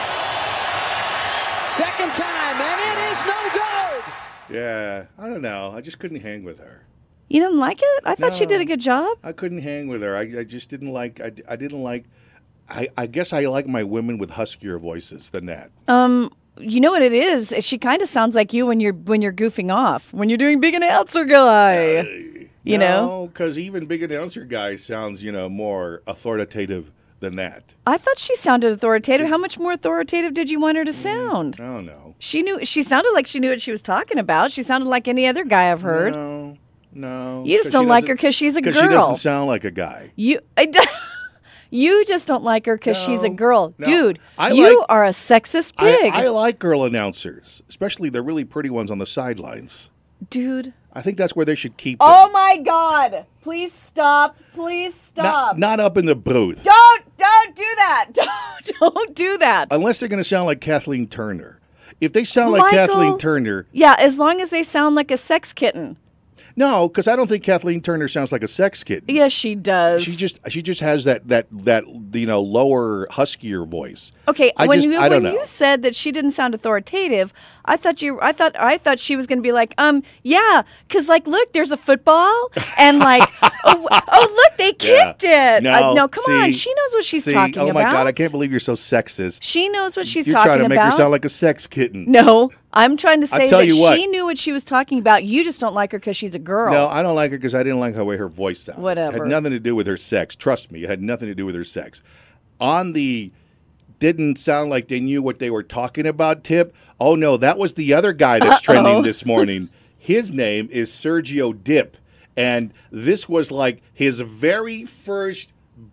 Speaker 4: Second time, and it is no good.
Speaker 3: Yeah, I don't know. I just couldn't hang with her.
Speaker 2: You didn't like it? I thought she
Speaker 3: No.
Speaker 2: did a good job.
Speaker 3: I couldn't hang with her. I, I just didn't like. I, I didn't like. I, I guess I like my women with huskier voices than that.
Speaker 2: Um, you know what it is? She kind of sounds like you when you're when you're goofing off, when you're doing being an announcer guy. You
Speaker 3: no,
Speaker 2: know?
Speaker 3: because even big announcer guy sounds, you know, more authoritative than that.
Speaker 2: I thought she sounded authoritative. How much more authoritative did you want her to sound?
Speaker 3: I don't know.
Speaker 2: She knew. She sounded like she knew what she was talking about. She sounded like any other guy I've heard.
Speaker 3: No, no.
Speaker 2: You just
Speaker 3: 'Cause
Speaker 2: don't
Speaker 3: she
Speaker 2: like her
Speaker 3: doesn't-
Speaker 2: because she's a girl.
Speaker 3: Because she doesn't sound like a guy.
Speaker 2: You, I d- you just don't like her because she's a
Speaker 3: No,
Speaker 2: girl,
Speaker 3: no.
Speaker 2: dude.
Speaker 3: I
Speaker 2: you
Speaker 3: like-
Speaker 2: are a sexist
Speaker 3: I,
Speaker 2: pig,
Speaker 3: I like girl announcers, especially the really pretty ones on the sidelines.
Speaker 2: dude.
Speaker 3: I think that's where they should keep them.
Speaker 2: Oh my God! Please stop! Please stop!
Speaker 3: Not, not up in the booth.
Speaker 2: Don't don't do that! Don't don't do that!
Speaker 3: Unless they're going to sound like Kathleen Turner. If they sound like
Speaker 2: Michael-
Speaker 3: Kathleen Turner,
Speaker 2: Yeah, as long as they sound like a sex kitten.
Speaker 3: no, because I don't think Kathleen Turner sounds like a sex kid.
Speaker 2: Yes, she does.
Speaker 3: She just she just has that that that you know lower huskier voice.
Speaker 2: Okay,
Speaker 3: I
Speaker 2: when
Speaker 3: just-
Speaker 2: you
Speaker 3: I don't
Speaker 2: when
Speaker 3: know.
Speaker 2: you said that she didn't sound authoritative, I thought you I thought I thought she was going to be like, um, yeah, cuz like look, there's a football and like oh, oh look, they kicked it.
Speaker 3: No,
Speaker 2: Uh, no, come on.
Speaker 3: see-
Speaker 2: She knows what she's
Speaker 3: see,
Speaker 2: talking
Speaker 3: oh
Speaker 2: about.
Speaker 3: my God, I can't believe you're so sexist.
Speaker 2: She knows what she's
Speaker 3: You're
Speaker 2: talking
Speaker 3: trying to make
Speaker 2: about.
Speaker 3: her sound like a sex kitten.
Speaker 2: No, I'm trying to say
Speaker 3: tell
Speaker 2: that
Speaker 3: you what.
Speaker 2: she knew what she was talking about. You just don't like her cuz she's a girl.
Speaker 3: No, I don't like her because I didn't like the way her voice sounded.
Speaker 2: Whatever.
Speaker 3: It had nothing to do with her sex. Trust me, it had nothing to do with her sex. On the didn't sound like they knew what they were talking about tip. Oh no, that was the other guy that's
Speaker 2: Uh-oh.
Speaker 3: trending this morning. His name is Sergio Dip. And this was like his very first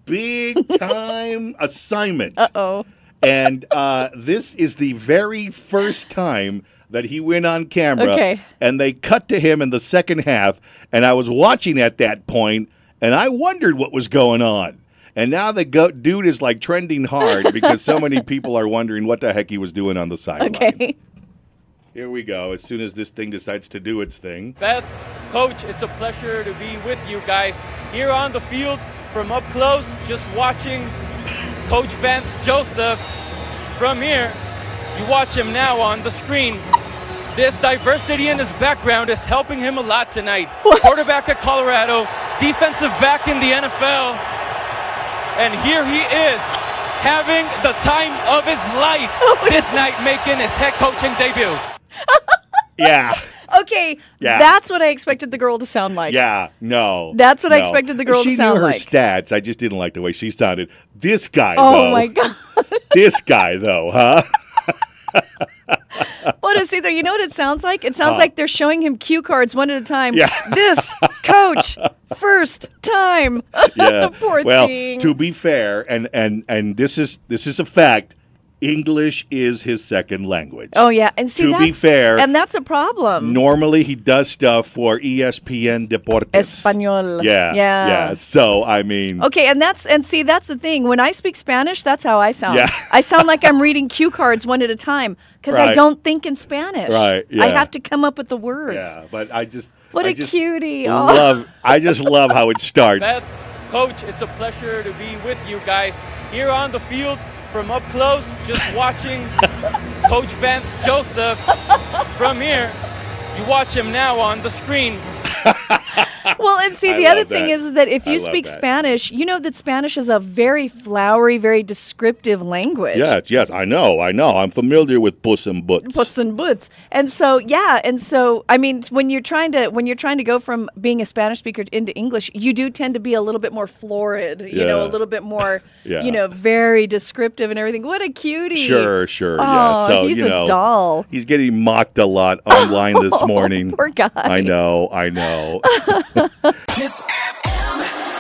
Speaker 3: big time assignment.
Speaker 2: Uh-oh.
Speaker 3: And uh, this is the very first time that he went on camera.
Speaker 2: Okay.
Speaker 3: And they cut to him in the second half. And I was watching at that point, and I wondered what was going on. And now the go- dude is like trending hard because so many people are wondering what the heck he was doing on the sideline.
Speaker 2: Okay.
Speaker 3: Here we go. As soon as this thing decides to do its thing.
Speaker 5: Beth, Coach, it's a pleasure to be with you guys here on the field from up close, just watching Coach Vance Joseph. From here, you watch him now on the screen. This diversity in his background is helping him a lot tonight.
Speaker 2: What?
Speaker 5: Quarterback at Colorado, defensive back in the N F L, and here he is having the time of his life this night, making his head coaching debut.
Speaker 3: Yeah.
Speaker 2: Okay,
Speaker 3: Yeah.
Speaker 2: that's what I expected the girl to sound like.
Speaker 3: Yeah, no.
Speaker 2: That's what I
Speaker 3: no.
Speaker 2: expected the girl to
Speaker 3: she
Speaker 2: sound
Speaker 3: knew her
Speaker 2: like.
Speaker 3: stats. I just didn't like the way she sounded. This guy,
Speaker 2: Oh
Speaker 3: though.
Speaker 2: my God.
Speaker 3: This guy, though, huh?
Speaker 2: What is either? You know what it sounds like? It sounds
Speaker 3: Huh.
Speaker 2: like they're showing him cue cards one at a time.
Speaker 3: Yeah.
Speaker 2: This coach, first time.
Speaker 3: Yeah.
Speaker 2: Poor
Speaker 3: well,
Speaker 2: thing.
Speaker 3: to be fair, and and and this is this is a fact. English is his second language.
Speaker 2: Oh yeah, and see
Speaker 3: To
Speaker 2: that's
Speaker 3: be fair,
Speaker 2: and that's a problem.
Speaker 3: Normally, he does stuff for E S P N Deportes.
Speaker 2: Español.
Speaker 3: Yeah,
Speaker 2: Yeah.
Speaker 3: yeah. So I mean,
Speaker 2: Okay, and that's and see that's the thing. When I speak Spanish, that's how I sound.
Speaker 3: Yeah.
Speaker 2: I sound like I'm reading cue cards one at a time because I
Speaker 3: Right.
Speaker 2: don't think in Spanish.
Speaker 3: Right,
Speaker 2: I
Speaker 3: yeah.
Speaker 2: have to come up with the words.
Speaker 3: yeah. But I just
Speaker 2: What
Speaker 3: I
Speaker 2: a
Speaker 3: just
Speaker 2: cutie. Oh.
Speaker 3: Love. I just love how it starts.
Speaker 5: Beth, Coach, it's a pleasure to be with you guys here on the field from up close, just watching Coach Vance Joseph. From here, you watch him now on the screen.
Speaker 2: Well, and see,
Speaker 3: I
Speaker 2: the other
Speaker 3: love
Speaker 2: thing
Speaker 3: that.
Speaker 2: is, is that if
Speaker 3: I
Speaker 2: you
Speaker 3: love
Speaker 2: speak
Speaker 3: that.
Speaker 2: Spanish, you know that Spanish is a very flowery, very descriptive language.
Speaker 3: Yes, yes. I know. I know. I'm familiar with Puss and Boots.
Speaker 2: Puss and Boots. And so, yeah, and so, I mean, when you're trying to when you're trying to go from being a Spanish speaker into English, you do tend to be a little bit more florid, you know, a
Speaker 3: Yeah.
Speaker 2: little bit more,
Speaker 3: Yeah.
Speaker 2: you know, very descriptive and everything. What a cutie!
Speaker 3: Sure, sure.
Speaker 2: Oh,
Speaker 3: yeah. So
Speaker 2: he's
Speaker 3: you
Speaker 2: a
Speaker 3: know,
Speaker 2: doll.
Speaker 3: He's getting mocked a lot online this morning.
Speaker 2: Poor guy.
Speaker 3: I know. I know.
Speaker 1: Kiss F M.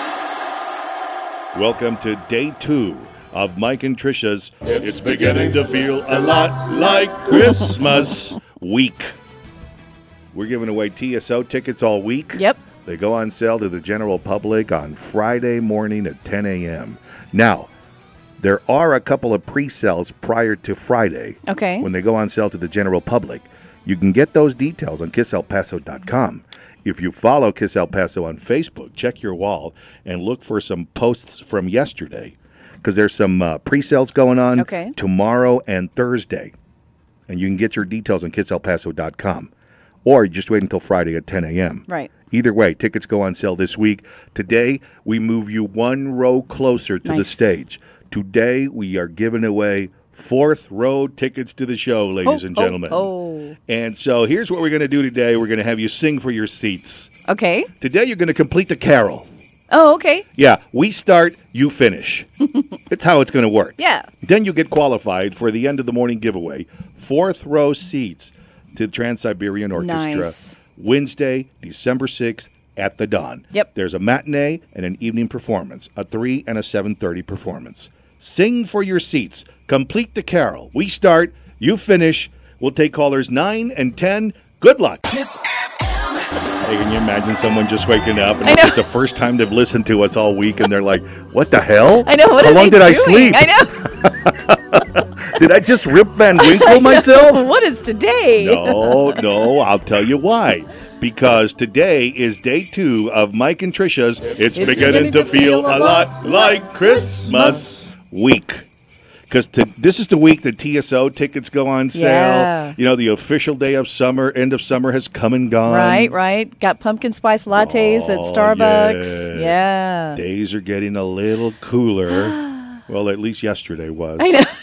Speaker 3: Welcome to day two of Mike and Trisha's It's Beginning to Feel a Lot Like Christmas week. We're giving away T S O tickets all week.
Speaker 2: Yep.
Speaker 3: They go on sale to the general public on Friday morning at ten a.m. Now, there are a couple of pre-sales prior to Friday
Speaker 2: Okay.
Speaker 3: when they go on sale to the general public. You can get those details on kiss el paso dot com. If you follow Kiss El Paso on Facebook, check your wall and look for some posts from yesterday because there's some uh, pre-sales going on
Speaker 2: Okay.
Speaker 3: tomorrow and Thursday. And you can get your details on kiss el paso dot com. Or just wait until Friday at ten a.m.
Speaker 2: Right.
Speaker 3: Either way, tickets go on sale this week. Today, we move you one row closer to the
Speaker 2: Nice.
Speaker 3: stage. Today, we are giving away fourth row tickets to the show, ladies
Speaker 2: Oh,
Speaker 3: and
Speaker 2: oh,
Speaker 3: gentlemen.
Speaker 2: oh. Ooh.
Speaker 3: And so here's what we're going to do today. We're going to have you sing for your seats.
Speaker 2: Okay.
Speaker 3: Today you're going to complete the carol.
Speaker 2: Oh, okay.
Speaker 3: Yeah, we start, you finish. It's how it's going to work.
Speaker 2: Yeah.
Speaker 3: Then you get qualified for the end of the morning giveaway. Fourth row seats to the Trans-Siberian Orchestra.
Speaker 2: Nice.
Speaker 3: Wednesday, December sixth at the Dawn.
Speaker 2: Yep.
Speaker 3: There's a matinee and an evening performance, a three and a seven thirty performance. Sing for your seats. Complete the carol. We start, you finish. We'll take callers nine and ten. Good luck.
Speaker 1: Kiss F M.
Speaker 3: Hey, can you imagine someone just waking up and
Speaker 2: I
Speaker 3: it's
Speaker 2: know.
Speaker 3: just the first time they've listened to us all week and they're like, what the hell?
Speaker 2: I know. What
Speaker 3: How
Speaker 2: are
Speaker 3: long
Speaker 2: they
Speaker 3: did I
Speaker 2: doing?
Speaker 3: sleep?
Speaker 2: I know.
Speaker 3: Did I just Rip Van Winkle myself?
Speaker 2: What is today?
Speaker 3: No, no, I'll tell you why. Because today is day two of Mike and Trisha's It's, beginning, to feel a lot like Christmas week. Because this is the week that T S O tickets go on sale.
Speaker 2: Yeah.
Speaker 3: You know, the official day of summer, end of summer has come and gone.
Speaker 2: Right, right. Got pumpkin spice lattes at
Speaker 3: Oh,
Speaker 2: Starbucks.
Speaker 3: yeah.
Speaker 2: Yeah.
Speaker 3: Days are getting a little cooler. Well, at least yesterday was.
Speaker 2: I know.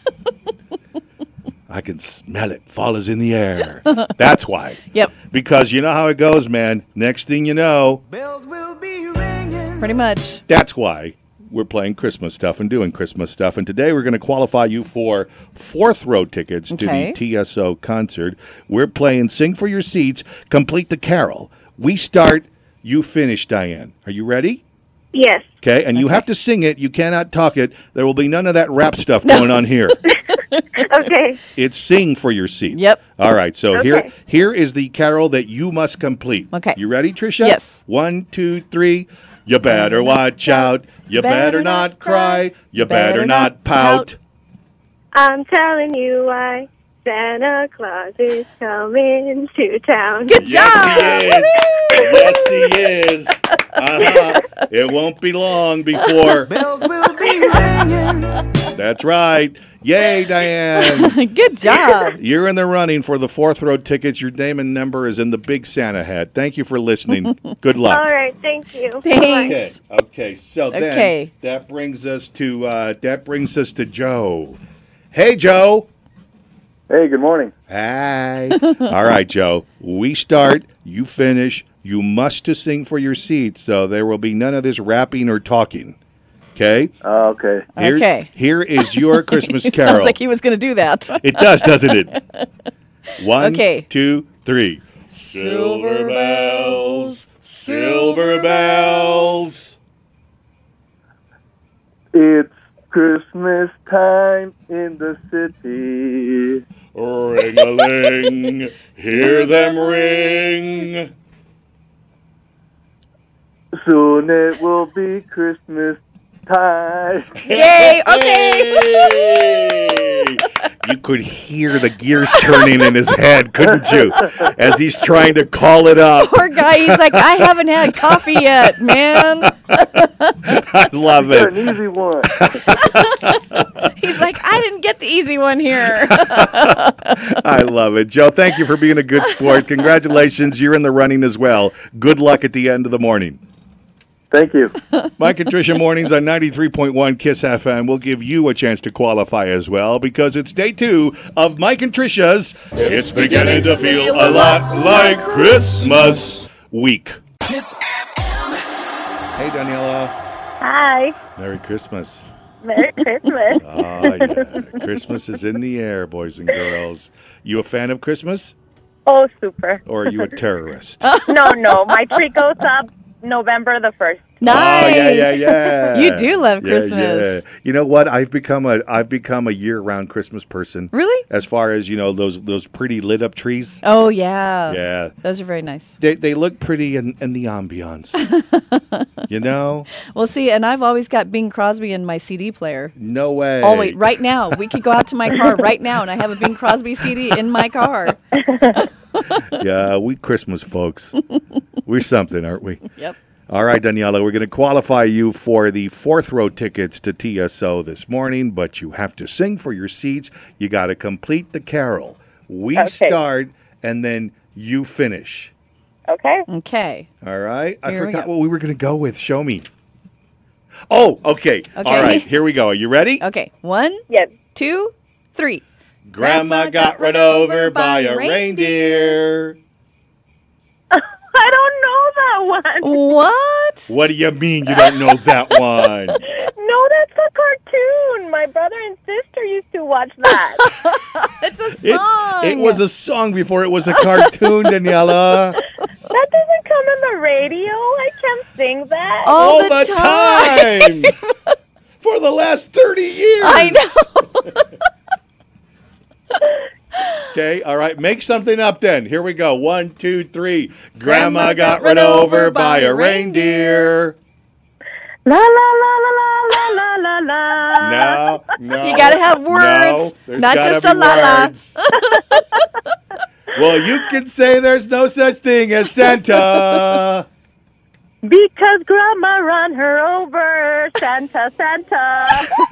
Speaker 3: I can smell it. Fall is in the air. That's why.
Speaker 2: Yep.
Speaker 3: Because you know how it goes, man. Next thing you know,
Speaker 2: Pretty much.
Speaker 3: that's why we're playing Christmas stuff and doing Christmas stuff. And today we're going to qualify you for fourth row tickets to
Speaker 2: Okay.
Speaker 3: the T S O concert. We're playing Sing for Your Seats, Complete the Carol. We start, you finish, Diane. Are you ready?
Speaker 6: Yes.
Speaker 3: Okay, and you have to sing it. You cannot talk it. There will be none of that rap stuff going on here.
Speaker 6: Okay.
Speaker 3: It's Sing for Your Seats.
Speaker 2: Yep.
Speaker 3: All right, so here
Speaker 6: Okay.
Speaker 3: here is the carol that you must complete.
Speaker 2: Okay.
Speaker 3: You ready, Tricia?
Speaker 2: Yes.
Speaker 3: One, two, three. You better watch out. You better not cry. You better not pout.
Speaker 6: I'm telling you why Santa Claus is coming to town.
Speaker 2: Good job.
Speaker 3: Yes, he is. Yes, he is. Uh-huh. It won't be long before.
Speaker 7: Bells will be ringing.
Speaker 3: That's right. Yay, Diane.
Speaker 2: Good job.
Speaker 3: You're in the running for the fourth row tickets. Your name and number is in the big Santa hat. Thank you for listening. Good luck.
Speaker 6: All right. Thank you.
Speaker 2: Thanks.
Speaker 3: Okay. Okay. So then
Speaker 2: Okay.
Speaker 3: that brings us to uh, that brings us to Joe. Hey, Joe.
Speaker 8: Hey, good morning.
Speaker 3: Hi. All right, Joe. We start. You finish. You must to sing for your seat. So there will be none of this rapping or talking. Okay.
Speaker 8: Uh, okay.
Speaker 3: Here-
Speaker 2: Okay.
Speaker 3: Here is your Christmas
Speaker 2: It
Speaker 3: carol.
Speaker 2: sounds like he was going to do that.
Speaker 3: It does, doesn't it? One,
Speaker 2: Okay.
Speaker 3: two, three.
Speaker 2: Silver bells,
Speaker 3: silver bells.
Speaker 8: It's Christmas time in the city.
Speaker 3: Ring-a-ling, hear them ring.
Speaker 8: Soon it will be Christmas time.
Speaker 2: Yay. Okay.
Speaker 3: Hey! You could hear the gears turning in his head, couldn't you? As he's trying to call it up.
Speaker 2: Poor guy. He's like, I haven't had coffee yet, man.
Speaker 3: I love
Speaker 8: It's an
Speaker 3: it.
Speaker 8: easy one.
Speaker 2: He's like, I didn't get the easy one here.
Speaker 3: I love it. Joe, thank you for being a good sport. Congratulations. You're in the running as well. Good luck at the end of the morning.
Speaker 8: Thank you.
Speaker 3: Mike and Tricia Mornings on ninety-three point one KISS F M will give you a chance to qualify as well because it's day two of Mike and Tricia's It's Beginning to Feel a Lot Like Christmas Week.
Speaker 1: Kiss F M.
Speaker 3: Hey, Daniela.
Speaker 6: Hi.
Speaker 3: Merry Christmas.
Speaker 6: Merry Christmas.
Speaker 3: Oh, yeah. Christmas is in the air, boys and girls. You a fan of Christmas
Speaker 6: Oh, super.
Speaker 3: or are you a terrorist?
Speaker 6: No, no. My tree goes up November the first.
Speaker 2: Nice.
Speaker 3: Oh, yeah, yeah, yeah.
Speaker 2: You do love
Speaker 3: Yeah,
Speaker 2: Christmas.
Speaker 3: yeah. You know what? I've become a I've become a year-round Christmas person.
Speaker 2: Really?
Speaker 3: As far as, you know, those those pretty lit up trees.
Speaker 2: Oh, yeah.
Speaker 3: Yeah.
Speaker 2: Those are very nice.
Speaker 3: They they look pretty in, in the ambiance. You know?
Speaker 2: Well, see, and I've always got Bing Crosby in my C D player.
Speaker 3: No way.
Speaker 2: Oh, wait, right now. We could go out to my car right now, and I have a Bing Crosby C D in my car.
Speaker 3: Yeah, we Christmas folks. We're something, aren't we?
Speaker 2: Yep.
Speaker 3: All right, Daniela, we're going to qualify you for the fourth row tickets to T S O this morning, but you have to sing for your seats. You got to complete the carol. We
Speaker 6: Okay.
Speaker 3: start, and then you finish.
Speaker 6: Okay.
Speaker 2: Okay.
Speaker 3: All right? I
Speaker 2: Here we
Speaker 3: forgot
Speaker 2: go.
Speaker 3: what we were going to go with. Show me. Oh, okay. All
Speaker 2: Okay.
Speaker 3: right, here we go. Are you ready?
Speaker 2: Okay. One,
Speaker 6: Yes.
Speaker 2: two, three.
Speaker 3: Grandma got run over by a reindeer.
Speaker 6: I don't know that one.
Speaker 2: What?
Speaker 3: What do you mean you don't know that one?
Speaker 6: No, that's a cartoon. My brother and sister used to watch that.
Speaker 2: It's a
Speaker 3: It's,
Speaker 2: song.
Speaker 3: it was a song before it was a cartoon, Daniela.
Speaker 6: That doesn't come on the radio. I can't sing that.
Speaker 2: all,
Speaker 3: All
Speaker 2: the,
Speaker 3: the
Speaker 2: time.
Speaker 3: time. For the last thirty years.
Speaker 2: I know.
Speaker 3: Okay, all right. Make something up then. Here we go. One, two, three. Grandma got run over by a reindeer.
Speaker 6: La la la la la la la la la.
Speaker 3: No, no.
Speaker 2: You gotta have words,
Speaker 3: No, there's
Speaker 2: not
Speaker 3: gotta
Speaker 2: just
Speaker 3: be
Speaker 2: a la la.
Speaker 3: words. Well, you can say there's no such thing as Santa.
Speaker 6: Because Grandma ran her over. Santa, Santa.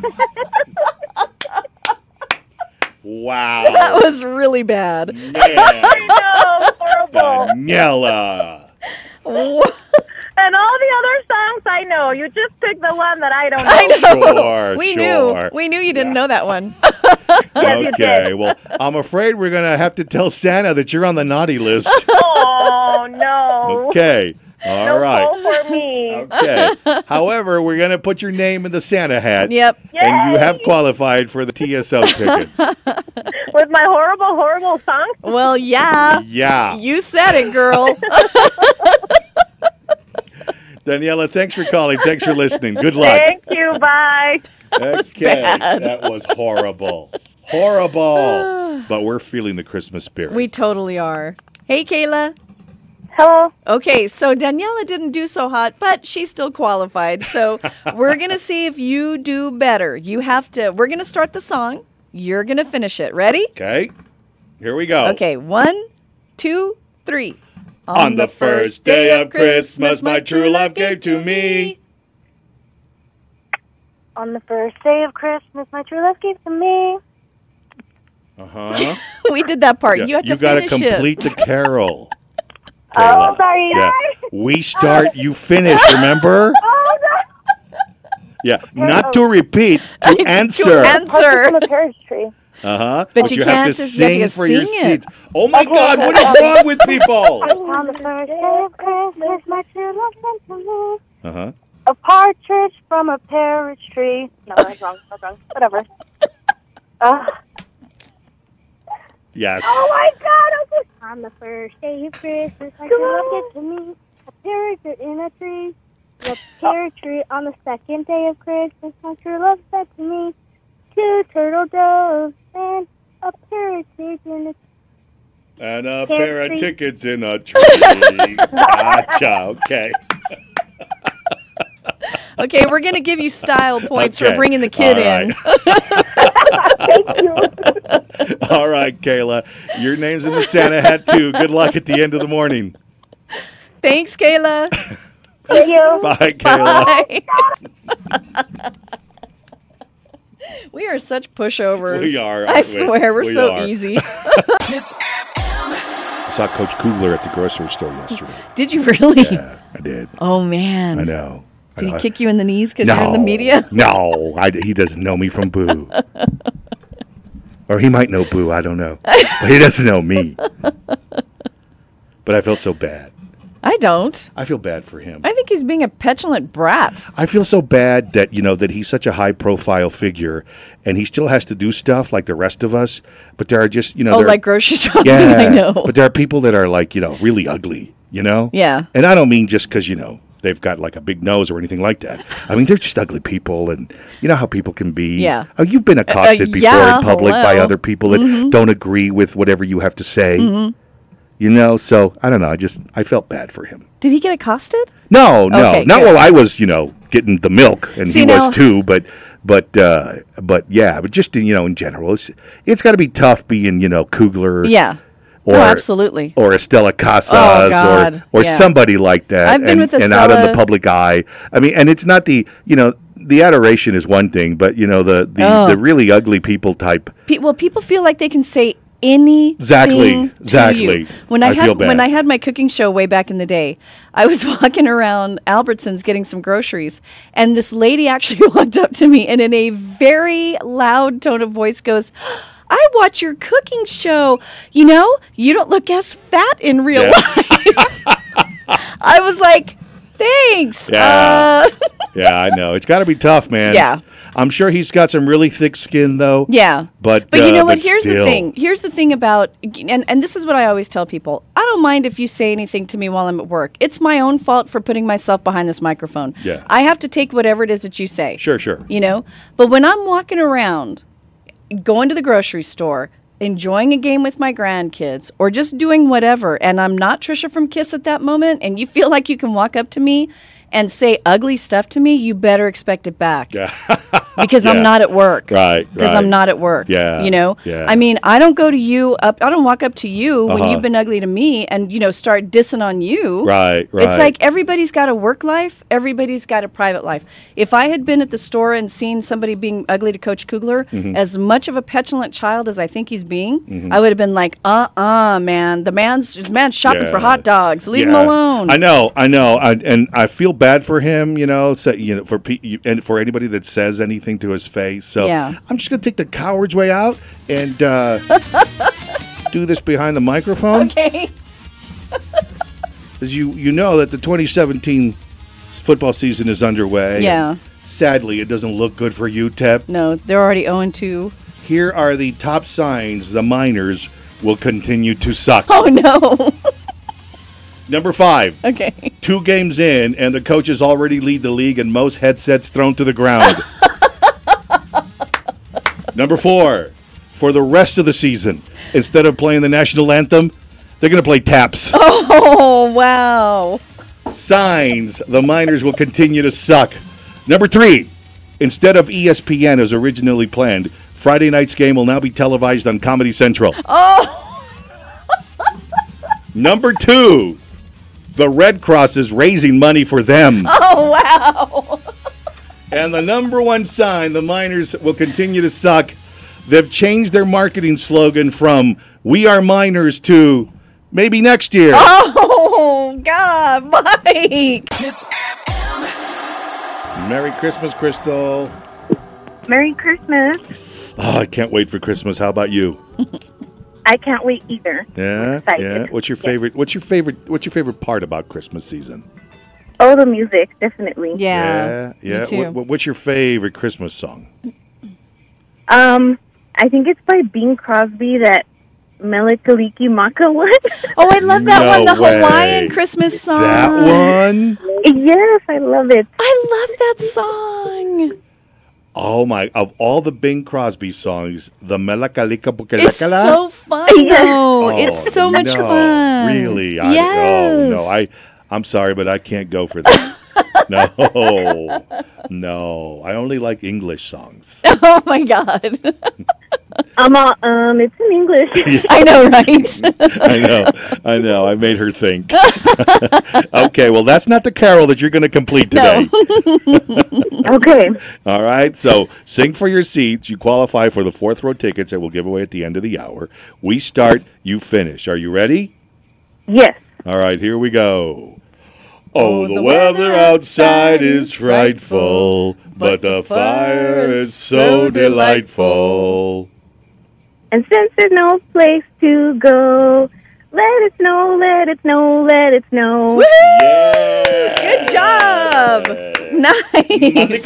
Speaker 3: Wow.
Speaker 2: That was really bad.
Speaker 3: Man.
Speaker 6: No, horrible.
Speaker 3: Daniela.
Speaker 6: And all the other songs I know. You just pick the one that I don't know.
Speaker 2: I know.
Speaker 3: Sure,
Speaker 2: we
Speaker 3: sure.
Speaker 2: knew. We knew you didn't know that one.
Speaker 6: Yes, you
Speaker 3: Okay,
Speaker 6: did.
Speaker 3: well, I'm afraid we're going to have to tell Santa that you're on the naughty list.
Speaker 6: Oh, no.
Speaker 3: Okay, all
Speaker 6: No
Speaker 3: right.
Speaker 6: call for me.
Speaker 3: Okay. However, we're going to put your name in the Santa hat.
Speaker 2: Yep.
Speaker 3: And you have qualified for the T S O tickets.
Speaker 6: With my horrible, horrible song?
Speaker 2: Well, yeah.
Speaker 3: Yeah.
Speaker 2: You said it, girl.
Speaker 3: Daniela, thanks for calling. Thanks for listening. Good luck.
Speaker 6: Thank you. Bye.
Speaker 3: Okay.
Speaker 2: bad.
Speaker 3: That was horrible. Horrible. But we're feeling the Christmas spirit.
Speaker 2: We totally are. Hey, Kayla.
Speaker 6: Hello.
Speaker 2: Okay, so Daniela didn't do so hot, but she's still qualified. So we're going to see if you do better. You have to, we're going to start the song. You're going to finish it. Ready?
Speaker 3: Okay. Here we go.
Speaker 2: Okay, one, two, three.
Speaker 3: On the first day of Christmas, my true love gave to me.
Speaker 6: On the first day of Christmas, my true love gave to me.
Speaker 3: Uh-huh.
Speaker 2: We did that part.
Speaker 3: Yeah,
Speaker 2: You have to
Speaker 3: gotta
Speaker 2: finish
Speaker 3: complete
Speaker 2: it.
Speaker 3: the carol.
Speaker 6: Oh,
Speaker 3: Kayla.
Speaker 6: sorry.
Speaker 3: Yeah. We start, you finish, remember?
Speaker 6: Oh, no.
Speaker 3: Yeah. Not to repeat, to answer.
Speaker 2: To answer.
Speaker 6: From a pear tree.
Speaker 3: Uh-huh.
Speaker 2: But you
Speaker 3: have
Speaker 2: can't
Speaker 3: to
Speaker 2: just- you have
Speaker 3: sing
Speaker 2: to
Speaker 3: for your
Speaker 2: sing it.
Speaker 3: seats. Oh my God, what is wrong with people?
Speaker 6: On the first day of Christmas, my true love sent to me
Speaker 3: Uh-huh.
Speaker 6: a partridge from a pear tree. No, that's wrong. That's wrong. Whatever. Uh,
Speaker 3: Yes.
Speaker 6: oh my God! Okay. On the first day of Christmas, my true love gave to me a partridge in a tree. The pear tree. On the second day of Christmas, my true love said to me two turtle doves and a partridge in a
Speaker 3: And a
Speaker 6: Pear
Speaker 3: pair of
Speaker 6: tree.
Speaker 3: tickets in a tree. Gotcha. Okay.
Speaker 2: Okay, we're going to give you style points
Speaker 3: Okay.
Speaker 2: for bringing the kid
Speaker 3: All
Speaker 2: in.
Speaker 3: right. All right, Kayla. Your name's in the Santa hat, too. Good luck at the end of the morning.
Speaker 2: Thanks, Kayla.
Speaker 6: Thank you.
Speaker 3: Bye, Kayla.
Speaker 2: Bye. We are such pushovers.
Speaker 3: We are,
Speaker 2: I
Speaker 3: aren't we?
Speaker 2: swear, we're
Speaker 3: We
Speaker 2: so
Speaker 3: are.
Speaker 2: easy.
Speaker 1: Kiss F M.
Speaker 3: I saw Coach Kugler at the grocery store yesterday.
Speaker 2: Did you really?
Speaker 3: Yeah, I did.
Speaker 2: Oh, man.
Speaker 3: I know.
Speaker 2: Did
Speaker 3: I,
Speaker 2: he kick you in the knees because
Speaker 3: no,
Speaker 2: you're in the media?
Speaker 3: No, I, he doesn't know me from Boo. Or he might know Boo, I don't know. But he doesn't know me. But I feel so bad.
Speaker 2: I don't.
Speaker 3: I feel bad for him.
Speaker 2: I think he's being a petulant brat.
Speaker 3: I feel so bad that, you know, that he's such a high-profile figure, and he still has to do stuff like the rest of us. But there are just, you know,
Speaker 2: Oh,
Speaker 3: there are-
Speaker 2: like grocery shopping?
Speaker 3: yeah,
Speaker 2: I know.
Speaker 3: But there are people that are like, you know, really ugly, you know?
Speaker 2: Yeah.
Speaker 3: And I don't mean just because, you know, they've got like a big nose or anything like that. I mean, they're just ugly people, and you know how people can be.
Speaker 2: Yeah.
Speaker 3: Oh, you've been accosted
Speaker 2: Uh,
Speaker 3: before
Speaker 2: yeah,
Speaker 3: in public by
Speaker 2: hello.
Speaker 3: other people that
Speaker 2: Mhm.
Speaker 3: don't agree with whatever you have to say.
Speaker 2: Mhm.
Speaker 3: You know, so I don't know. I just I felt bad for him.
Speaker 2: Did he get accosted?
Speaker 3: No, no,
Speaker 2: Okay,
Speaker 3: not
Speaker 2: good.
Speaker 3: while I was, you know, getting the milk, and
Speaker 2: See,
Speaker 3: he
Speaker 2: now-
Speaker 3: was too. But, but, uh, but yeah, but just in, you know, in general, it's it's got to be tough being, you know, Kugler.
Speaker 2: Yeah.
Speaker 3: Or,
Speaker 2: Oh, absolutely.
Speaker 3: Or Estella Casas,
Speaker 2: Oh, God,
Speaker 3: or or
Speaker 2: yeah.
Speaker 3: somebody like that.
Speaker 2: I've been
Speaker 3: and,
Speaker 2: with
Speaker 3: and out in the
Speaker 2: Estella.
Speaker 3: public eye. I mean, and it's not the, you know, the adoration is one thing, but you know, the the,
Speaker 2: Oh.
Speaker 3: the really ugly people type.
Speaker 2: Pe- well, people feel like they can say anything
Speaker 3: Exactly,
Speaker 2: to
Speaker 3: exactly.
Speaker 2: you. When I,
Speaker 3: I
Speaker 2: had
Speaker 3: feel bad.
Speaker 2: when I had my cooking show way back in the day, I was walking around Albertsons getting some groceries, and this lady actually walked up to me and in a very loud tone of voice goes, I watch your cooking show. You know, you don't look as fat in real
Speaker 3: Yeah.
Speaker 2: life. I was like, thanks.
Speaker 3: Yeah.
Speaker 2: Uh,
Speaker 3: Yeah, I know. It's got to be tough, man.
Speaker 2: Yeah.
Speaker 3: I'm sure he's got some really thick skin, though.
Speaker 2: yeah.
Speaker 3: But
Speaker 2: But you
Speaker 3: uh,
Speaker 2: know what?
Speaker 3: but
Speaker 2: Here's the
Speaker 3: still.
Speaker 2: thing. Here's the thing about, and, and this is what I always tell people. I don't mind if you say anything to me while I'm at work. It's my own fault for putting myself behind this microphone.
Speaker 3: Yeah.
Speaker 2: I have to take whatever it is that you say.
Speaker 3: Sure, sure.
Speaker 2: You know? But when I'm walking around, going to the grocery store, enjoying a game with my grandkids, or just doing whatever, and I'm not Trisha from Kiss at that moment, and you feel like you can walk up to me and say ugly stuff to me, you better expect it back.
Speaker 3: Yeah.
Speaker 2: Because
Speaker 3: Yeah.
Speaker 2: I'm not at work.
Speaker 3: Right,
Speaker 2: Because
Speaker 3: right.
Speaker 2: I'm not at work.
Speaker 3: Yeah,
Speaker 2: You know?
Speaker 3: yeah.
Speaker 2: I mean, I don't go to you up, I don't walk up to you when
Speaker 3: Uh-huh.
Speaker 2: you've been ugly to me and, you know, start dissing on you.
Speaker 3: Right, right.
Speaker 2: It's like everybody's got a work life, everybody's got a private life. If I had been at the store and seen somebody being ugly to Coach Kugler,
Speaker 3: Mm-hmm.
Speaker 2: as much of a petulant child as I think he's being, I would have been like, uh-uh, man. The man's, the man's shopping for
Speaker 3: Yeah.
Speaker 2: hot dogs. Leave him
Speaker 3: Yeah.
Speaker 2: alone.
Speaker 3: I know, I know, I, and I feel bad for him. You know, so, you know, for pe- you, and for anybody that says anything to his face. So
Speaker 2: Yeah.
Speaker 3: I'm just gonna take the coward's way out and uh, do this behind the microphone.
Speaker 2: Okay.
Speaker 3: As you you know that the twenty seventeen football season is underway.
Speaker 2: Yeah.
Speaker 3: Sadly, it doesn't look good for U T E P.
Speaker 2: No, they're already oh and two.
Speaker 3: Here are the top signs the Miners will continue to suck.
Speaker 2: Oh, no.
Speaker 3: Number five.
Speaker 2: Okay.
Speaker 3: Two games in, and the coaches already lead the league in most headsets thrown to the ground. Number four, for the rest of the season, instead of playing the national anthem, they're going to play taps.
Speaker 2: Oh, wow.
Speaker 3: Signs the Miners will continue to suck. Number three, instead of E S P N as originally planned, Friday night's game will now be televised on Comedy Central.
Speaker 2: Oh.
Speaker 3: Number two, the Red Cross is raising money for them.
Speaker 2: Oh, wow.
Speaker 3: And the number one sign the Miners will continue to suck, they've changed their marketing slogan from "We are Miners" to "Maybe next year."
Speaker 2: Oh, God, Mike.
Speaker 1: Kiss F M.
Speaker 3: Merry Christmas, Crystal.
Speaker 6: Merry Christmas.
Speaker 3: Oh, I can't wait for Christmas. How about you?
Speaker 6: I can't wait either.
Speaker 3: Yeah,
Speaker 6: Excited.
Speaker 3: yeah. What's your
Speaker 6: Yeah.
Speaker 3: favorite? What's your favorite? What's your favorite part about Christmas season?
Speaker 6: Oh, the music, definitely.
Speaker 2: Yeah.
Speaker 3: yeah.
Speaker 2: Me too.
Speaker 3: What- what- what's your favorite Christmas song?
Speaker 6: Um, I think it's by Bing Crosby, that Melikaliki Maka one.
Speaker 2: Oh, I love that
Speaker 3: No
Speaker 2: one, the
Speaker 3: way.
Speaker 2: Hawaiian Christmas song.
Speaker 3: That one?
Speaker 6: Yes, I love it.
Speaker 2: I love that song.
Speaker 3: Oh my! Of all the Bing Crosby songs, the Melakalika
Speaker 2: It's
Speaker 3: Bukalakala.
Speaker 2: so fun,
Speaker 6: Yeah.
Speaker 2: though.
Speaker 3: Oh,
Speaker 2: It's so much
Speaker 3: no,
Speaker 2: fun.
Speaker 3: Really? I,
Speaker 2: Yes.
Speaker 3: Oh, no, I, I'm sorry, but I can't go for that. no, no. I only like English songs.
Speaker 2: Oh, my God.
Speaker 6: Um, uh, um, it's in English.
Speaker 2: I know, right?
Speaker 3: I know, I know. I made her think. Okay, well, that's not the carol that you're going to complete today.
Speaker 6: Okay.
Speaker 3: All right, so sing for your seats. You qualify for the fourth row tickets that we'll give away at the end of the hour. We start, you finish. Are you ready?
Speaker 6: Yes.
Speaker 3: All right, here we go. Oh, the weather outside is frightful, but the fire is so delightful.
Speaker 6: And since there's no place to go, let it snow, let it snow, let it snow.
Speaker 3: Yeah.
Speaker 2: Good job. Nice.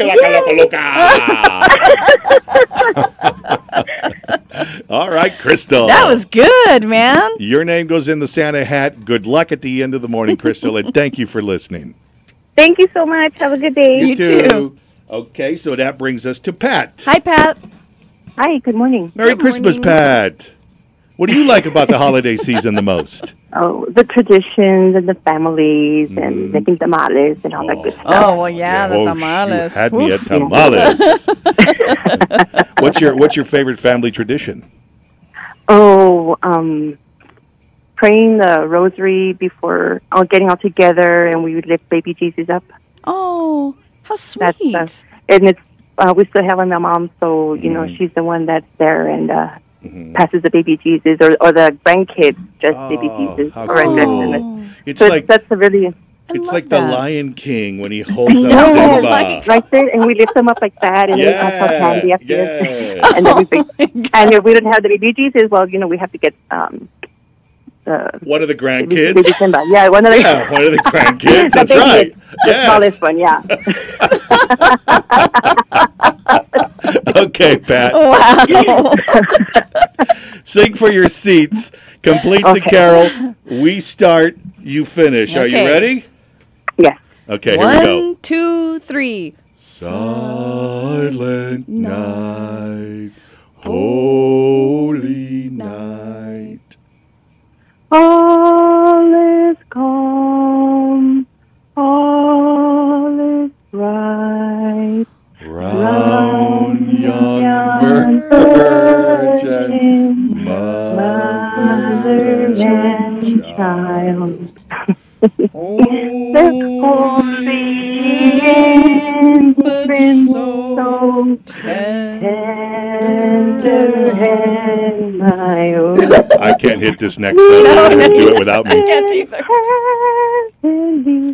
Speaker 3: All right, Crystal.
Speaker 2: That was good, man.
Speaker 3: Your name goes in the Santa hat. Good luck at the end of the morning, Crystal, and thank you for listening.
Speaker 6: Thank you so much. Have a good day.
Speaker 2: You too.
Speaker 3: Okay, so that brings us to Pat.
Speaker 2: Hi, Pat.
Speaker 6: Hi, good morning.
Speaker 3: Merry
Speaker 2: Good
Speaker 3: Christmas,
Speaker 2: morning.
Speaker 3: Pat. What do you like about the holiday season the most?
Speaker 9: Oh, the traditions and the families and making tamales and all that good stuff.
Speaker 2: Oh, well, yeah, the
Speaker 3: Oh,
Speaker 2: tamales.
Speaker 3: shoot, had me at
Speaker 2: Oof.
Speaker 3: tamales. What's your What's your favorite family tradition?
Speaker 9: Oh, um, praying the rosary before all getting all together, and we would lift baby Jesus up.
Speaker 2: Oh, how sweet.
Speaker 9: That's uh, and it's uh, we still have my mom, so you know
Speaker 3: Mhm.
Speaker 9: she's the one that's there and uh,
Speaker 3: Mhm.
Speaker 9: passes the baby Jesus, or or the grandkids dress baby
Speaker 3: Oh,
Speaker 9: Jesus
Speaker 3: how
Speaker 9: or dress in
Speaker 3: cool.
Speaker 9: it.
Speaker 2: Oh.
Speaker 3: It's
Speaker 9: So
Speaker 3: like
Speaker 9: that's a really
Speaker 3: It's
Speaker 2: love
Speaker 3: like
Speaker 2: that.
Speaker 3: the Lion King when he holds up
Speaker 9: No,
Speaker 3: Simba.
Speaker 2: like-
Speaker 9: right there, and we lift them up like that, and then we pass out candy after
Speaker 3: yeah.
Speaker 9: this. And everything. And if we don't have the baby Jesus, well, you know, we have to get um, uh,
Speaker 3: One of the
Speaker 9: baby,
Speaker 3: grandkids.
Speaker 9: baby Simba. Yeah, one of the
Speaker 3: Yeah, one of the grandkids.
Speaker 9: the
Speaker 3: That's
Speaker 9: baby
Speaker 3: right.
Speaker 9: is the
Speaker 3: Yes.
Speaker 9: smallest one. Yeah.
Speaker 3: Okay, Pat.
Speaker 2: Wow.
Speaker 3: Sing for your seats. Complete the
Speaker 9: Okay.
Speaker 3: carol. We start. You finish. Are you
Speaker 2: Okay.
Speaker 3: ready?
Speaker 9: Yes.
Speaker 3: Okay, here we go.
Speaker 2: One, two, three.
Speaker 3: Silent night, holy night.
Speaker 9: All is calm. All is bright.
Speaker 3: Round young
Speaker 9: young
Speaker 3: virgins,
Speaker 9: Mother
Speaker 3: mother
Speaker 9: and child. The holy infant, so tender and mild.
Speaker 3: I can't hit this next note. You're going to do it without me.
Speaker 2: Can't either.
Speaker 9: Heavenly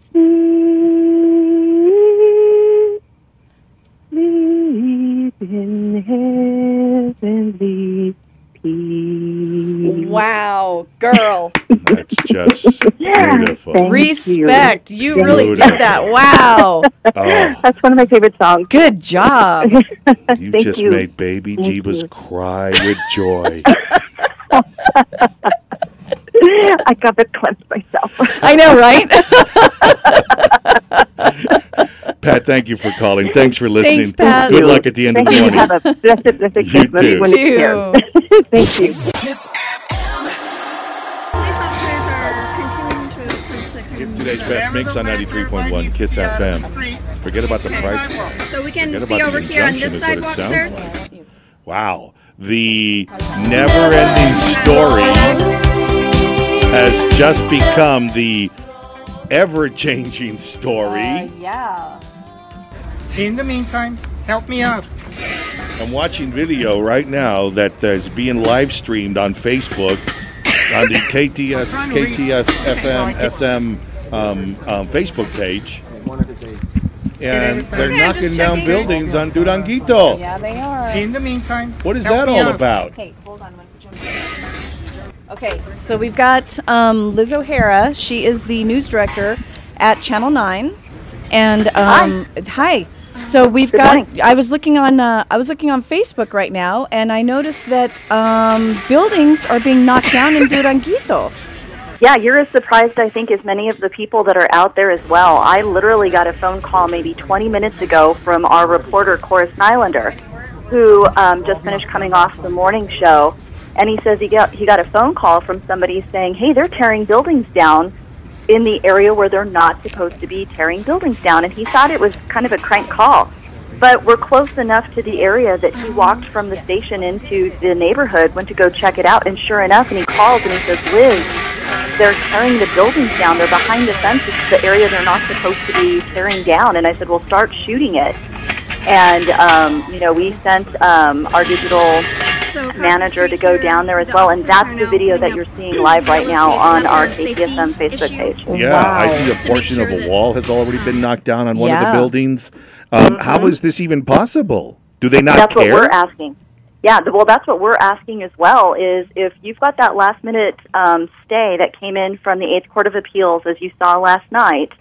Speaker 9: sleep, sleep in heavenly peace.
Speaker 2: Wow, girl.
Speaker 3: That's just beautiful.
Speaker 9: Thank
Speaker 2: Respect. You,
Speaker 9: Thank
Speaker 2: really
Speaker 3: you.
Speaker 2: did that. Wow.
Speaker 3: Oh,
Speaker 9: That's one of my favorite songs.
Speaker 2: Good job.
Speaker 3: you
Speaker 9: Thank
Speaker 3: just
Speaker 9: you.
Speaker 3: made baby
Speaker 9: Thank
Speaker 3: Jeebus
Speaker 9: you.
Speaker 3: cry with joy.
Speaker 9: I got to cleanse myself.
Speaker 2: I know, right?
Speaker 3: Pat, thank you for calling. Thanks for listening.
Speaker 2: Thanks, Pat.
Speaker 3: Good luck at the end
Speaker 9: Thank
Speaker 3: of the
Speaker 9: you.
Speaker 3: morning.
Speaker 9: Have a blessed, blessed
Speaker 3: You
Speaker 9: Christmas
Speaker 3: too.
Speaker 9: when it's here. Thank you.
Speaker 1: Kiss F M.
Speaker 10: Police officers are continuing to approach the
Speaker 3: Get today's best mix on ninety-three point one Kiss F M. Forget about the price.
Speaker 10: So we can
Speaker 3: Forget
Speaker 10: be
Speaker 3: about
Speaker 10: over
Speaker 3: the
Speaker 10: here on
Speaker 3: injunction
Speaker 10: this
Speaker 3: is what it
Speaker 10: sidewalk,
Speaker 3: sounds
Speaker 10: sir.
Speaker 3: like. Wow. The never-ending story has just become the ever-changing story.
Speaker 2: Uh, yeah.
Speaker 11: In the meantime, help me out.
Speaker 3: I'm watching video right now that is being live streamed on Facebook on the K T S K T S F M S M um, um, Facebook page, and they're
Speaker 10: Okay, I'm
Speaker 3: knocking
Speaker 10: just
Speaker 3: down
Speaker 10: checking.
Speaker 3: buildings on Duranguito.
Speaker 2: Yeah, they are.
Speaker 11: In the meantime,
Speaker 3: What is
Speaker 11: help
Speaker 3: that
Speaker 11: me
Speaker 3: all
Speaker 11: out.
Speaker 3: about?
Speaker 2: Okay, hold on one second. Okay, so we've got um, Liz O'Hara. She is the news director at Channel nine. And um, hi. So we've
Speaker 9: Good
Speaker 2: got.
Speaker 9: morning.
Speaker 2: I was looking on. Uh, I was looking on Facebook right now, and I noticed that um, buildings are being knocked down in Duranguito.
Speaker 9: Yeah, you're as surprised, I think, as many of the people that are out there as well. I literally got a phone call maybe twenty minutes ago from our reporter, Corus Nylander, who um, just finished coming off the morning show, and he says he got he got a phone call from somebody saying, hey, they're tearing buildings down in the area where they're not supposed to be tearing buildings down, and he thought it was kind of a crank call. But we're close enough to the area that he walked from the station into the neighborhood, went to go check it out, and sure enough, and he calls and he says, Liz, they're tearing the buildings down. They're behind the fence. It's the area they're not supposed to be tearing down. And I said, well, start shooting it. And, um, you know, we sent um, our digital
Speaker 10: So across the
Speaker 9: manager to
Speaker 10: street
Speaker 9: go
Speaker 10: here,
Speaker 9: down there as
Speaker 10: the
Speaker 9: well. And
Speaker 10: officers
Speaker 9: that's
Speaker 10: are
Speaker 9: the
Speaker 10: now
Speaker 9: video that
Speaker 10: cleaning
Speaker 9: you're
Speaker 10: up
Speaker 9: seeing live right now
Speaker 10: the
Speaker 9: on our
Speaker 10: safety
Speaker 9: K T S M Facebook
Speaker 10: issue.
Speaker 9: page.
Speaker 3: Yeah, I see a
Speaker 10: Just to make
Speaker 3: portion
Speaker 10: sure
Speaker 3: of a
Speaker 10: that-
Speaker 3: wall has already been knocked down on one of the
Speaker 2: Yeah.
Speaker 3: buildings. Um, How is this even possible? Do they not
Speaker 9: That's
Speaker 3: care?
Speaker 9: what we're asking. Yeah, th- well, that's what we're asking as well, is if you've got that last-minute um, stay that came in from the Eighth Court of Appeals, as you saw last night,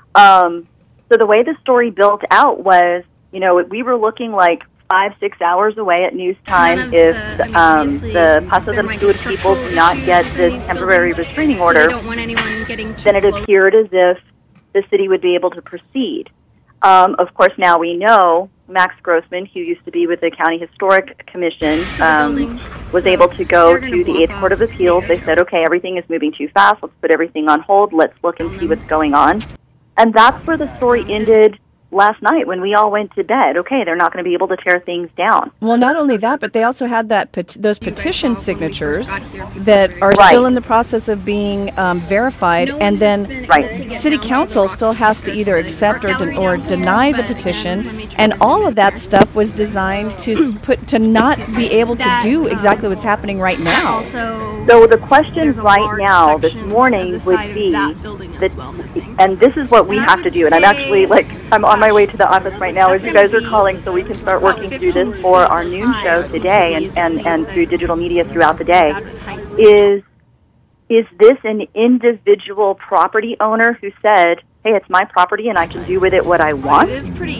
Speaker 9: um, so the way the story built out was, you know, we were looking like five, six hours away at news time
Speaker 10: None of
Speaker 9: if
Speaker 10: the- I mean,
Speaker 9: um,
Speaker 10: obviously,
Speaker 9: the Paso
Speaker 10: there
Speaker 9: de
Speaker 10: might
Speaker 9: Sud
Speaker 10: be
Speaker 9: people do not
Speaker 10: structural
Speaker 9: get
Speaker 10: issues in
Speaker 9: this
Speaker 10: these
Speaker 9: temporary
Speaker 10: buildings,
Speaker 9: restraining
Speaker 10: so
Speaker 9: order,
Speaker 10: they don't want anyone getting too
Speaker 9: then it
Speaker 10: close.
Speaker 9: appeared as if the city would be able to proceed. Um, of course, now we know Max Grossman, who used to be with the County Historic Commission, um,
Speaker 10: buildings,
Speaker 9: was
Speaker 10: so
Speaker 9: able to go
Speaker 10: they're gonna
Speaker 9: to the
Speaker 10: block
Speaker 9: Eighth Court of
Speaker 10: off
Speaker 9: Appeals.
Speaker 10: the
Speaker 9: They
Speaker 10: area.
Speaker 9: said, okay, everything is moving too fast. Let's put everything on hold. Let's look and see what's going on. And that's where the story ended last night when we all went to bed. Okay, they're not going to be able to tear things down.
Speaker 2: Well, not only that, but they also had that pet- those petition signatures that are
Speaker 9: Right.
Speaker 2: still in the process of being um, verified, and then
Speaker 9: Right.
Speaker 2: City Council still has to either accept or den- or deny the petition, and all of that stuff was designed to s- put to not be able to do exactly what's happening right now.
Speaker 9: So the question right now, this morning, would be that, and this is what we have to do. And I'm actually like, I'm on my way to the office right now as you guys are calling, so we can start working through this for our noon show today, and, and, and through digital media throughout the day. Is is this an individual property owner who said, "Hey, it's my property and I can do with it what I want,"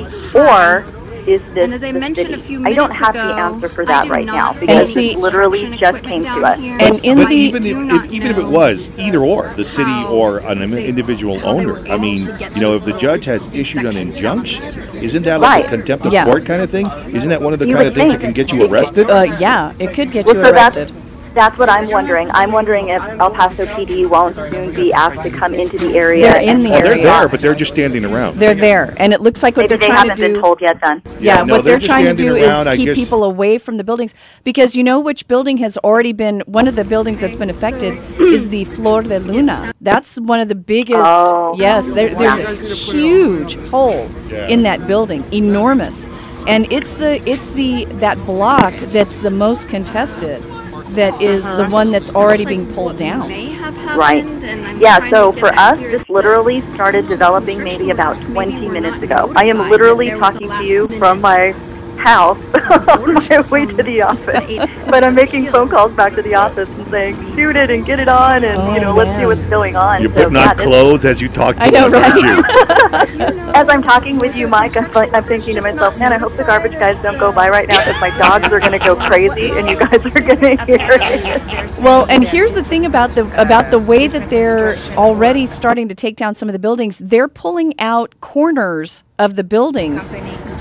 Speaker 9: or is this
Speaker 10: And as I
Speaker 9: the
Speaker 10: mentioned
Speaker 9: city?
Speaker 10: a few
Speaker 9: I don't
Speaker 10: minutes
Speaker 9: have
Speaker 10: ago,
Speaker 9: the answer for
Speaker 10: I
Speaker 9: that
Speaker 10: do
Speaker 9: right
Speaker 10: not
Speaker 9: now
Speaker 10: see
Speaker 9: because
Speaker 2: see-
Speaker 9: it literally just came to us.
Speaker 2: And in
Speaker 3: but
Speaker 2: the
Speaker 3: even if, if even if it was either or, the city or an im- individual owner, I mean, you know, if the judge has issued an injunction, isn't that like
Speaker 9: Right.
Speaker 3: a contempt of
Speaker 2: Yeah.
Speaker 3: court kind of thing? Isn't that one of the
Speaker 9: You
Speaker 3: kind
Speaker 9: would
Speaker 3: of things that
Speaker 9: think.
Speaker 3: can get you arrested?
Speaker 2: Uh, yeah, it could get
Speaker 9: Well,
Speaker 2: you
Speaker 9: so
Speaker 2: arrested.
Speaker 9: That's, that's what I'm wondering. I'm wondering if El Paso P D won't soon be asked to come into the area.
Speaker 2: They're in
Speaker 9: and-
Speaker 2: the
Speaker 3: Oh, they're
Speaker 2: area.
Speaker 3: there, but they're just standing around.
Speaker 2: They're there, and it looks like what
Speaker 9: Maybe
Speaker 2: they're
Speaker 9: they
Speaker 2: trying
Speaker 9: haven't
Speaker 2: to do.
Speaker 9: been told yet then.
Speaker 2: Yeah,
Speaker 3: Yeah, no,
Speaker 2: what
Speaker 3: they're
Speaker 2: they're
Speaker 3: just
Speaker 2: trying to
Speaker 3: standing
Speaker 2: do
Speaker 3: around,
Speaker 2: is
Speaker 3: I
Speaker 2: keep
Speaker 3: guess-
Speaker 2: people away from the buildings, because you know which building has already been, one of the buildings that's been affected is the Flor de Luna. That's one of the biggest,
Speaker 9: Oh.
Speaker 2: yes, there, there's a huge hole
Speaker 3: Yeah.
Speaker 2: in that building, enormous. And it's the, it's the, that block that's the most contested, that is the one that's already being pulled down.
Speaker 9: Right. Yeah, so for us, this literally started developing maybe about twenty minutes ago. I am literally talking to you from my house on my way to the office. But I'm making phone calls back to the office and saying, shoot it and get it on, and,
Speaker 2: Oh,
Speaker 9: you know, let's
Speaker 2: man.
Speaker 9: see what's going on.
Speaker 3: You're
Speaker 9: So,
Speaker 3: putting
Speaker 9: yeah,
Speaker 3: on
Speaker 9: this-
Speaker 3: clothes as you talk to
Speaker 2: I know,
Speaker 3: us, aren't you?
Speaker 2: right?
Speaker 9: As I'm talking with you, Mike, I'm, like- I'm thinking to myself, man, I hope the garbage guys don't go by right now because my dogs are going to go crazy and you guys are going to hear it.
Speaker 2: Well, and here's the thing about the about the way that they're already starting to take down some of the buildings. They're pulling out corners of the buildings.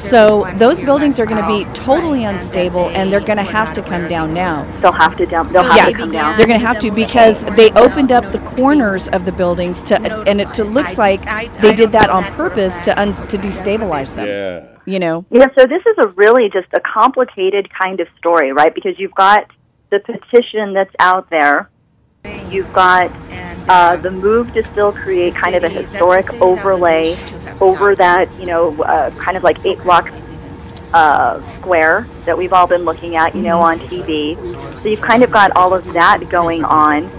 Speaker 2: So those buildings are going to be totally unstable, and they're going to have to come down now.
Speaker 9: They'll have to down. They'll have
Speaker 2: Yeah,
Speaker 9: to come down.
Speaker 2: they're going to have to, because they opened up the corners of the buildings to, and it to, looks like they did that on purpose to un, to destabilize them.
Speaker 3: Yeah.
Speaker 2: You know.
Speaker 9: Yeah, so this is a really just a complicated kind of story, right? Because you've got the petition that's out there. You've got uh, the move to still create kind of a historic overlay over that, you know, uh, kind of like eight block uh, square that we've all been looking at, you know, on T V. So you've kind of got all of that going on.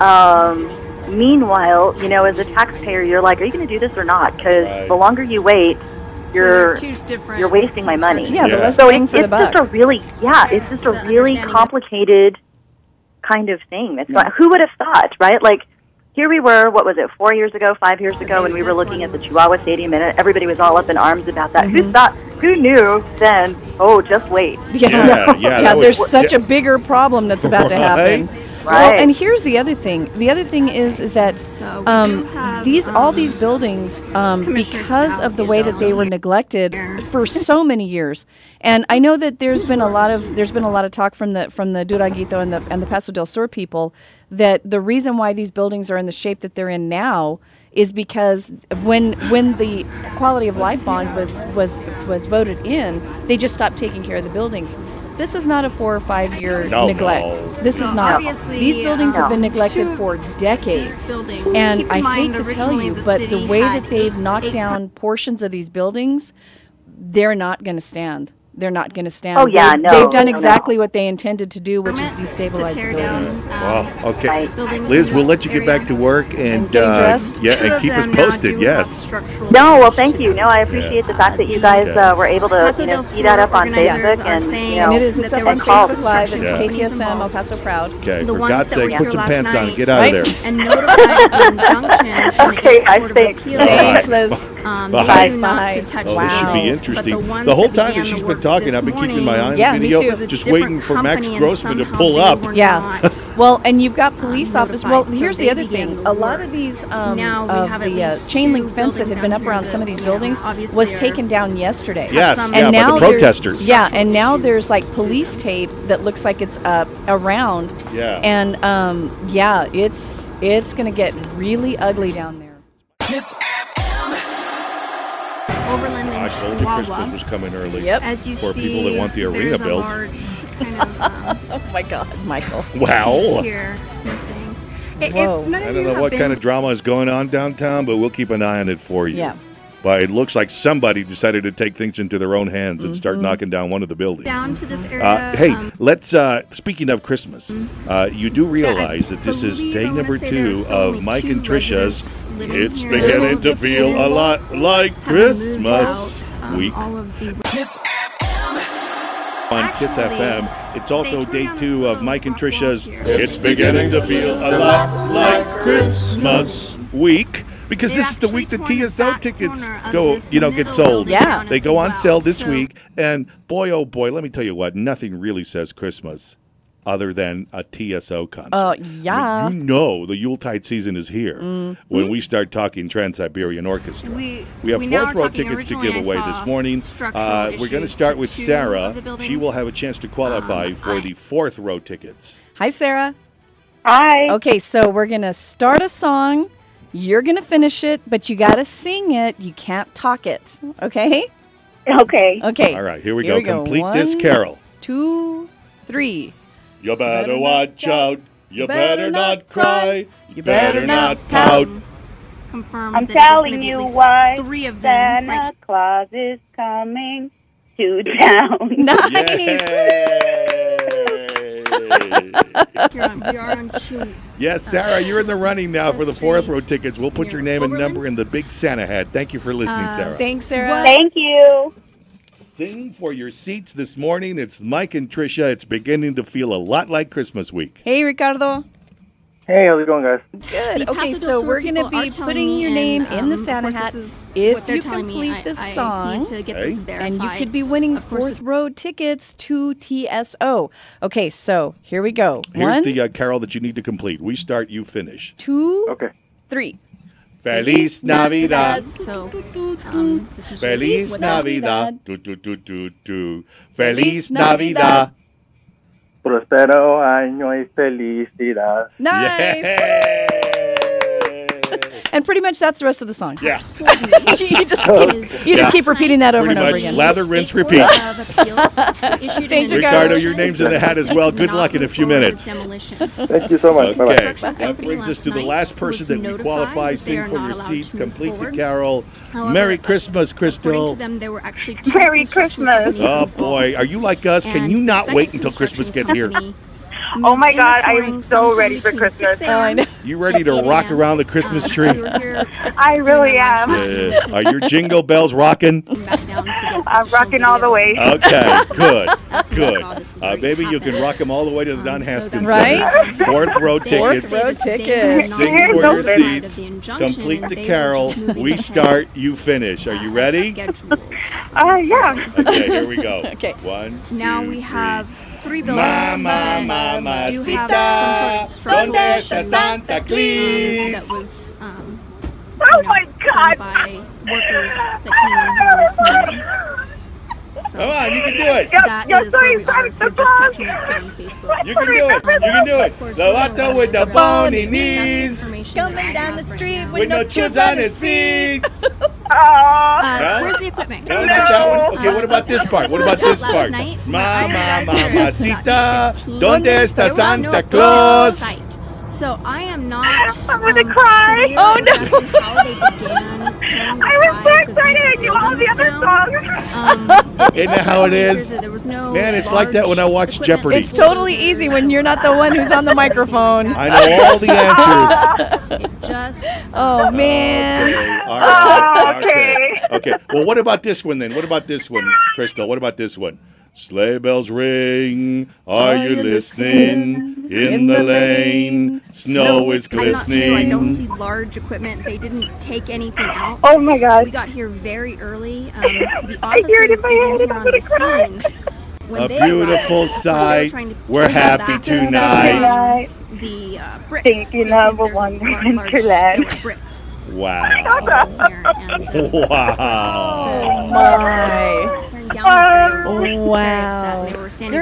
Speaker 9: Um, meanwhile, you know, as a taxpayer, you're like, are you going to do this or not? Because
Speaker 3: Right.
Speaker 9: the longer you wait, you're you're wasting my money.
Speaker 2: Yeah, the
Speaker 3: Yeah.
Speaker 2: less
Speaker 9: So
Speaker 2: bang
Speaker 9: it's,
Speaker 2: for the
Speaker 9: it's
Speaker 2: buck.
Speaker 9: just a really, yeah, it's just a really complicated kind of thing. That's not, who would have thought, right? Like, here we were, what was it, four years ago, five years ago, when we were looking at the Chihuahua Stadium, and everybody was all up in arms about that. Who thought, who knew then, oh, just wait.
Speaker 2: Yeah,
Speaker 3: Yeah, yeah,
Speaker 2: yeah.
Speaker 3: that
Speaker 2: There's
Speaker 3: was-
Speaker 2: such
Speaker 3: yeah.
Speaker 2: a bigger problem that's about to happen.
Speaker 3: Right.
Speaker 2: Well,
Speaker 9: Right.
Speaker 2: and here's the other thing. The other thing is, is that um, these all these buildings, um, because of the way that they were neglected for so many years, and I know that there's been a lot of there's been a lot of talk from the from the Duranguito and the and the Paso del Sur people that the reason why these buildings are in the shape that they're in now is because when when the quality of life bond was was was voted in, they just stopped taking care of the buildings. This is not a four or five year
Speaker 3: No,
Speaker 2: neglect.
Speaker 3: no.
Speaker 2: This is
Speaker 10: No,
Speaker 2: not.
Speaker 10: obviously,
Speaker 2: These buildings have been
Speaker 10: um,
Speaker 2: neglected
Speaker 10: two
Speaker 2: for decades.
Speaker 10: buildings.
Speaker 2: And
Speaker 10: Keep in
Speaker 2: I
Speaker 10: mind,
Speaker 2: hate to tell
Speaker 10: originally
Speaker 2: you,
Speaker 10: the
Speaker 2: but the
Speaker 10: city
Speaker 2: way
Speaker 10: had
Speaker 2: that they've
Speaker 10: eight-
Speaker 2: knocked
Speaker 10: eight
Speaker 2: down portions of these buildings, they're not going to stand. They're not going to stand.
Speaker 9: Oh, yeah,
Speaker 2: they've,
Speaker 9: no,
Speaker 2: They've done
Speaker 9: no,
Speaker 2: exactly
Speaker 9: no.
Speaker 2: what they intended to do, which is
Speaker 10: permits to
Speaker 2: destabilize the
Speaker 10: tear down,
Speaker 2: buildings.
Speaker 10: um,
Speaker 3: Wow. Okay.
Speaker 9: Right.
Speaker 10: buildings
Speaker 3: Liz,
Speaker 10: in
Speaker 3: we'll
Speaker 10: this
Speaker 3: let you get back
Speaker 10: area.
Speaker 3: to work and,
Speaker 2: And getting
Speaker 3: uh,
Speaker 2: dressed.
Speaker 3: yeah,
Speaker 10: Two
Speaker 3: and
Speaker 10: of
Speaker 3: keep us
Speaker 10: them now
Speaker 3: posted.
Speaker 10: do
Speaker 3: Yes.
Speaker 10: have structural
Speaker 9: No, well,
Speaker 10: damage
Speaker 9: thank
Speaker 10: to
Speaker 9: you.
Speaker 10: them.
Speaker 9: No, I appreciate the fact that you guys uh, were able to,
Speaker 10: Paso
Speaker 9: you know,
Speaker 10: del
Speaker 9: see that
Speaker 10: Sur
Speaker 9: up on
Speaker 10: organizers
Speaker 9: Facebook
Speaker 10: are
Speaker 9: and,
Speaker 10: saying
Speaker 9: you
Speaker 2: And
Speaker 9: know,
Speaker 2: it is. It's
Speaker 10: that
Speaker 2: up
Speaker 10: there
Speaker 2: on
Speaker 10: were
Speaker 2: Facebook Live. It's
Speaker 3: Yeah.
Speaker 2: K T S M El Paso Proud.
Speaker 3: Okay.
Speaker 10: The
Speaker 3: For
Speaker 10: ones
Speaker 3: God's
Speaker 10: that
Speaker 3: sake,
Speaker 10: were
Speaker 3: put
Speaker 10: here
Speaker 3: some
Speaker 10: last
Speaker 3: pants on.
Speaker 10: night.
Speaker 3: Get out
Speaker 2: Right?
Speaker 3: of there.
Speaker 10: and notified the injunction from the
Speaker 9: Okay, I
Speaker 10: Board of
Speaker 9: think-
Speaker 10: Appeals.
Speaker 2: Thanks, Liz.
Speaker 10: Um,
Speaker 3: Bye.
Speaker 10: they do not
Speaker 2: Bye.
Speaker 10: to touch
Speaker 3: Oh,
Speaker 10: the
Speaker 3: this should be
Speaker 10: buildings,
Speaker 3: interesting.
Speaker 10: but the ones
Speaker 3: The whole
Speaker 10: that
Speaker 3: time that
Speaker 10: began
Speaker 3: she's
Speaker 10: the
Speaker 3: been
Speaker 10: work
Speaker 3: talking,
Speaker 10: this
Speaker 3: I've been keeping my eye on
Speaker 10: morning
Speaker 3: the
Speaker 2: Yeah, me
Speaker 3: video,
Speaker 2: too.
Speaker 10: was a
Speaker 3: just
Speaker 10: different
Speaker 3: waiting for Max
Speaker 10: company, and
Speaker 3: Grossman to
Speaker 10: somehow
Speaker 3: pull
Speaker 10: they
Speaker 3: up.
Speaker 10: were
Speaker 2: Yeah.
Speaker 10: not,
Speaker 2: Well, and you've got police
Speaker 10: um,
Speaker 2: officers. Well,
Speaker 10: notified, so
Speaker 2: here's the
Speaker 10: they
Speaker 2: other
Speaker 10: began
Speaker 2: thing.
Speaker 10: the
Speaker 2: A lot
Speaker 10: work.
Speaker 2: of these um,
Speaker 10: Now we
Speaker 2: of
Speaker 10: have at
Speaker 2: the uh,
Speaker 10: least
Speaker 2: chain
Speaker 10: two
Speaker 2: link fence that
Speaker 10: buildings
Speaker 2: had been
Speaker 10: down
Speaker 2: up around
Speaker 10: here
Speaker 2: some of
Speaker 10: that,
Speaker 2: these
Speaker 10: you know,
Speaker 2: buildings
Speaker 10: obviously
Speaker 2: was
Speaker 10: are-
Speaker 2: taken down yesterday.
Speaker 3: Yes,
Speaker 10: some-
Speaker 3: yeah,
Speaker 2: and
Speaker 3: by
Speaker 2: now
Speaker 3: the
Speaker 2: there's-
Speaker 3: protesters.
Speaker 2: Yeah, and now there's like police tape that looks like it's uh, around.
Speaker 3: Yeah.
Speaker 2: And um, yeah, it's it's gonna get really ugly down there.
Speaker 1: Kiss
Speaker 10: Overland
Speaker 3: I Told you
Speaker 10: Wawa.
Speaker 3: Christmas was coming early.
Speaker 2: Yep.
Speaker 10: As you
Speaker 3: For
Speaker 10: see,
Speaker 3: people that want the arena
Speaker 10: there's
Speaker 3: built.
Speaker 10: a large kind of um,
Speaker 2: Oh my God, Michael.
Speaker 3: Wow.
Speaker 10: piece here missing. If- if
Speaker 2: Whoa.
Speaker 10: none of
Speaker 3: I
Speaker 10: you
Speaker 3: don't know
Speaker 10: have
Speaker 3: what
Speaker 10: been
Speaker 3: kind of drama is going on downtown, but we'll keep an eye on it for you.
Speaker 2: Yeah.
Speaker 3: But it looks like somebody decided to take things into their own hands and start knocking down one of the buildings.
Speaker 10: down to this area.
Speaker 3: Uh, hey,
Speaker 10: um,
Speaker 3: let's. Uh, speaking of Christmas, uh, you do realize that this is
Speaker 10: believe
Speaker 3: day
Speaker 10: I wanna
Speaker 3: number
Speaker 10: say
Speaker 3: two
Speaker 10: there's
Speaker 3: of
Speaker 10: only
Speaker 3: Mike
Speaker 10: two
Speaker 3: and Trisha's.
Speaker 10: residents living
Speaker 3: It's
Speaker 10: here.
Speaker 3: beginning to
Speaker 10: The
Speaker 3: feel a
Speaker 10: tenants
Speaker 3: lot like
Speaker 10: have moved
Speaker 3: Christmas
Speaker 10: out, um,
Speaker 3: week
Speaker 10: all of the
Speaker 1: Kiss
Speaker 3: on Kiss F M. It's also
Speaker 10: they
Speaker 3: day
Speaker 10: turned
Speaker 3: two
Speaker 10: down
Speaker 3: of
Speaker 10: this
Speaker 3: Mike and
Speaker 10: little
Speaker 3: Trisha's.
Speaker 10: block here.
Speaker 3: It's beginning to feel a lot like Christmas week. Because
Speaker 10: They
Speaker 3: this is the week
Speaker 10: actually
Speaker 3: the
Speaker 10: torn
Speaker 3: T
Speaker 10: the
Speaker 3: S O
Speaker 10: back
Speaker 3: tickets
Speaker 10: corner of
Speaker 3: go,
Speaker 10: this
Speaker 3: you know, get
Speaker 10: middle
Speaker 3: sold.
Speaker 10: building
Speaker 2: Yeah.
Speaker 10: down
Speaker 3: They
Speaker 10: as
Speaker 3: go on
Speaker 10: well.
Speaker 3: sale this
Speaker 10: So
Speaker 3: week, and boy, oh boy, let me tell you what, nothing really says Christmas other than a T S O concert.
Speaker 2: Oh,
Speaker 3: I
Speaker 2: yeah.
Speaker 3: mean, you know the Yuletide season is here when we start talking Trans-Siberian Orchestra.
Speaker 10: We,
Speaker 3: We have
Speaker 10: we now
Speaker 3: fourth
Speaker 10: are
Speaker 3: row
Speaker 10: talking-
Speaker 3: tickets to
Speaker 10: originally
Speaker 3: give
Speaker 10: I
Speaker 3: away
Speaker 10: saw
Speaker 3: this morning.
Speaker 10: structural
Speaker 3: Uh, we're going to
Speaker 10: issues
Speaker 3: start
Speaker 10: to
Speaker 3: with
Speaker 10: two
Speaker 3: Sarah.
Speaker 10: of the
Speaker 3: She
Speaker 10: buildings.
Speaker 3: will have a chance to qualify
Speaker 10: Um,
Speaker 3: for
Speaker 10: I-
Speaker 3: the fourth row tickets.
Speaker 2: Hi, Sarah.
Speaker 6: Hi.
Speaker 2: Okay, so we're going to start a song. You're going to finish it, but you got to sing it. You can't talk it. Okay?
Speaker 6: Okay.
Speaker 2: Okay.
Speaker 3: All right, here we
Speaker 2: Here
Speaker 3: go.
Speaker 2: we go.
Speaker 3: Complete this
Speaker 2: One,
Speaker 3: carol.
Speaker 2: Two, three.
Speaker 3: You better
Speaker 2: better
Speaker 3: watch
Speaker 2: not
Speaker 3: out. You
Speaker 2: better
Speaker 3: better
Speaker 2: not
Speaker 3: not cry.
Speaker 2: cry.
Speaker 3: You better not
Speaker 2: pout.
Speaker 3: pout.
Speaker 10: confirmed
Speaker 6: I'm
Speaker 10: that it was
Speaker 6: telling
Speaker 10: gonna be
Speaker 6: you
Speaker 10: at least
Speaker 6: why
Speaker 10: three of them.
Speaker 6: Santa
Speaker 10: Right.
Speaker 6: Claus is coming to town.
Speaker 2: Nice.
Speaker 3: Yay!
Speaker 10: Here on, we are on tune.
Speaker 3: Yes, Sarah, you're in the running now for the fourth row
Speaker 10: Street.
Speaker 3: tickets. We'll put your
Speaker 10: Near
Speaker 3: name and
Speaker 10: Oberlin.
Speaker 3: number in the big Santa hat. Thank you for listening,
Speaker 10: Uh,
Speaker 3: Sarah.
Speaker 2: Thanks, Sarah.
Speaker 6: Thank you.
Speaker 3: Sing for your seats this morning. It's Mike and Trisha. It's beginning to feel a lot like Christmas week.
Speaker 2: Hey, Ricardo.
Speaker 8: Hey, how's it going, guys?
Speaker 2: Good.
Speaker 10: The
Speaker 2: Okay,
Speaker 10: Paso
Speaker 2: so
Speaker 10: del Sur
Speaker 2: we're going to
Speaker 10: people are
Speaker 2: be
Speaker 10: telling
Speaker 2: putting
Speaker 10: me,
Speaker 2: your
Speaker 10: and,
Speaker 2: name in
Speaker 10: um,
Speaker 2: the
Speaker 10: of
Speaker 2: Santa
Speaker 10: course
Speaker 2: hat
Speaker 10: this is
Speaker 2: if
Speaker 10: what they're
Speaker 2: you
Speaker 10: telling me.
Speaker 2: complete
Speaker 10: I-
Speaker 2: the
Speaker 10: I
Speaker 2: song.
Speaker 10: need to get
Speaker 3: Okay.
Speaker 10: this
Speaker 2: And you
Speaker 10: verified.
Speaker 2: could be winning
Speaker 10: Of course,
Speaker 2: fourth row tickets to T S O. Okay, so here we go.
Speaker 3: Here's
Speaker 2: One,
Speaker 3: the uh, carol that you need to complete. We start, you finish.
Speaker 2: two,
Speaker 8: Okay.
Speaker 2: three.
Speaker 3: Feliz Navidad.
Speaker 10: So, um, this is just
Speaker 3: Feliz
Speaker 10: what-
Speaker 3: Navidad. Do, do, do, do, do. Feliz Navidad.
Speaker 8: Prospero año y felicidad.
Speaker 2: Nice.
Speaker 3: Yay!
Speaker 2: And pretty much that's the rest of the song.
Speaker 3: Yeah.
Speaker 2: you just keep, you
Speaker 3: Yeah.
Speaker 2: just keep repeating that over
Speaker 3: Pretty
Speaker 2: and over
Speaker 3: much
Speaker 2: again.
Speaker 3: lather, rinse, repeat.
Speaker 10: Of appeals issued
Speaker 2: Thanks,
Speaker 10: an
Speaker 2: Ricardo.
Speaker 3: Ricardo, your name's in the hat as well. Good luck in a few minutes.
Speaker 10: Demolition.
Speaker 8: Thank you so much. Bye-bye.
Speaker 3: Okay,
Speaker 10: Construction
Speaker 3: that
Speaker 10: company
Speaker 3: brings us
Speaker 10: last
Speaker 3: to the
Speaker 10: night
Speaker 3: last person
Speaker 10: was
Speaker 3: that we
Speaker 10: notified
Speaker 3: qualify.
Speaker 10: that they
Speaker 3: Sing
Speaker 10: are
Speaker 3: for
Speaker 10: not
Speaker 3: your
Speaker 10: allowed
Speaker 3: seats,
Speaker 10: to move
Speaker 3: complete the
Speaker 10: forward.
Speaker 3: carol.
Speaker 10: However,
Speaker 3: Merry Christmas,
Speaker 10: According
Speaker 3: Crystal.
Speaker 10: to them, there were actually two
Speaker 6: Merry
Speaker 10: construction
Speaker 6: Christmas.
Speaker 10: companies
Speaker 3: Oh
Speaker 10: involved.
Speaker 3: boy, are you like us? Can
Speaker 10: And
Speaker 3: you
Speaker 10: the
Speaker 3: not
Speaker 10: second
Speaker 3: wait until Christmas gets
Speaker 10: construction
Speaker 3: here?
Speaker 10: company
Speaker 6: Oh my
Speaker 10: moved in
Speaker 6: God,
Speaker 10: this
Speaker 6: I am
Speaker 10: morning
Speaker 6: so
Speaker 10: sometime
Speaker 6: ready for
Speaker 10: between
Speaker 6: Christmas.
Speaker 10: six a m
Speaker 2: Oh, I know.
Speaker 3: You ready to
Speaker 10: and
Speaker 3: rock
Speaker 10: eight a m.
Speaker 3: around the Christmas
Speaker 10: Um,
Speaker 3: tree?
Speaker 10: we were here six
Speaker 6: I really am.
Speaker 3: Uh, are your jingle bells rocking?
Speaker 10: back down to get
Speaker 6: I'm rocking all the way.
Speaker 3: Okay, good,
Speaker 10: That's when I
Speaker 3: good.
Speaker 10: saw this was
Speaker 3: Uh,
Speaker 10: going to
Speaker 3: maybe you can
Speaker 10: happen.
Speaker 3: rock them all the way to the
Speaker 10: Um,
Speaker 3: Don
Speaker 10: so
Speaker 3: Haskins
Speaker 2: that's-
Speaker 3: Center.
Speaker 2: Right?
Speaker 3: Fourth row
Speaker 10: They
Speaker 3: tickets.
Speaker 2: Fourth row
Speaker 10: say that they are
Speaker 2: tickets.
Speaker 10: not
Speaker 3: Sing
Speaker 6: Here's
Speaker 3: for
Speaker 6: no
Speaker 3: your
Speaker 6: fair.
Speaker 10: outside of
Speaker 3: seats.
Speaker 10: the injunction,
Speaker 3: Complete
Speaker 10: and
Speaker 3: the
Speaker 10: they were
Speaker 3: carol.
Speaker 10: just moving
Speaker 3: We
Speaker 10: ahead,
Speaker 3: start, you finish. Are you
Speaker 10: uh,
Speaker 3: ready?
Speaker 10: schedules.
Speaker 6: Uh, yeah.
Speaker 3: Okay, here we go.
Speaker 2: Okay.
Speaker 3: One,
Speaker 10: Now
Speaker 3: two,
Speaker 10: we
Speaker 3: three.
Speaker 10: have three buildings
Speaker 3: Mama,
Speaker 10: that do have
Speaker 3: mamacita,
Speaker 10: some sort of structural
Speaker 3: ¿dónde
Speaker 10: issue,
Speaker 3: está Santa
Speaker 10: um,
Speaker 3: Claus?
Speaker 10: that was um,
Speaker 6: Oh
Speaker 10: you know,
Speaker 6: my
Speaker 10: done
Speaker 6: God.
Speaker 10: by workers that came in here this morning. So
Speaker 3: Come on, you can do it.
Speaker 10: that
Speaker 6: Yo
Speaker 10: is where
Speaker 6: soy
Speaker 10: we are. We're
Speaker 6: Santa
Speaker 10: just
Speaker 6: Claus.
Speaker 10: catching up on Facebook.
Speaker 3: You can do it. You can do it.
Speaker 10: Of course,
Speaker 3: The
Speaker 10: we
Speaker 3: vato
Speaker 10: don't
Speaker 3: with the
Speaker 10: have
Speaker 3: bony
Speaker 10: that's
Speaker 3: knees,
Speaker 10: information that I
Speaker 2: Coming down the
Speaker 10: have right
Speaker 2: street
Speaker 10: now.
Speaker 3: with no shoes on his feet.
Speaker 6: Oh.
Speaker 10: Uh,
Speaker 3: No?
Speaker 10: Where's the equipment?
Speaker 3: No, not that one. Okay, what about this part? What about this
Speaker 10: Last
Speaker 3: part?
Speaker 10: night,
Speaker 3: Mama,
Speaker 10: I was at
Speaker 3: mamacita,
Speaker 10: fifteen.
Speaker 3: ¿dónde está
Speaker 10: There was
Speaker 3: Santa
Speaker 10: no
Speaker 3: Claus?
Speaker 10: site. So I am not.
Speaker 6: I'm gonna
Speaker 10: um,
Speaker 6: cry.
Speaker 10: clear
Speaker 2: Oh, no.
Speaker 10: exactly how they began tearing the
Speaker 6: I was so
Speaker 10: sides of
Speaker 6: excited
Speaker 10: these
Speaker 6: to do all the
Speaker 10: buildings
Speaker 6: other
Speaker 10: down.
Speaker 6: songs.
Speaker 10: Um,
Speaker 3: Isn't that how it is?
Speaker 10: There was no
Speaker 3: Man, it's like that when I watch
Speaker 10: large
Speaker 3: Jeopardy.
Speaker 10: equipment.
Speaker 2: It's totally easy when you're not the one who's on the microphone.
Speaker 3: I know all the answers.
Speaker 10: It just.
Speaker 2: Oh, man.
Speaker 3: Okay, all right.
Speaker 6: Oh, okay.
Speaker 3: Okay. Well, what about this one then? What about this one, Crystal? What about this one? Sleigh bells ring. Are,
Speaker 2: Are
Speaker 3: you
Speaker 2: you
Speaker 3: listening?
Speaker 2: listening?
Speaker 3: In the lane, snow is
Speaker 10: I'm not new. I don't
Speaker 3: glistening.
Speaker 10: see large equipment. They didn't take anything out.
Speaker 6: Oh my
Speaker 10: We
Speaker 6: God.
Speaker 10: got here very early. Um, the
Speaker 6: I hear it in
Speaker 10: officers
Speaker 6: my
Speaker 10: even
Speaker 6: head and
Speaker 10: here
Speaker 6: I'm
Speaker 10: on
Speaker 6: gonna
Speaker 10: the
Speaker 6: cry.
Speaker 10: scene. When
Speaker 3: A
Speaker 10: they
Speaker 3: beautiful
Speaker 10: arrived, of course, they were
Speaker 3: sight.
Speaker 10: trying to
Speaker 3: We're
Speaker 10: pull
Speaker 3: happy
Speaker 10: back
Speaker 3: tonight.
Speaker 6: Tonight.
Speaker 10: The uh, bricks.
Speaker 6: Thinking
Speaker 10: They said
Speaker 6: of a
Speaker 10: there's
Speaker 6: wonder
Speaker 10: large-
Speaker 6: Winterland.
Speaker 10: there were bricks
Speaker 3: Wow.
Speaker 10: here, and, uh,
Speaker 3: Wow.
Speaker 2: My.
Speaker 10: turned down this area.
Speaker 6: Oh,
Speaker 10: Very
Speaker 2: wow.
Speaker 10: upset. They were standing very
Speaker 2: Girl.
Speaker 10: close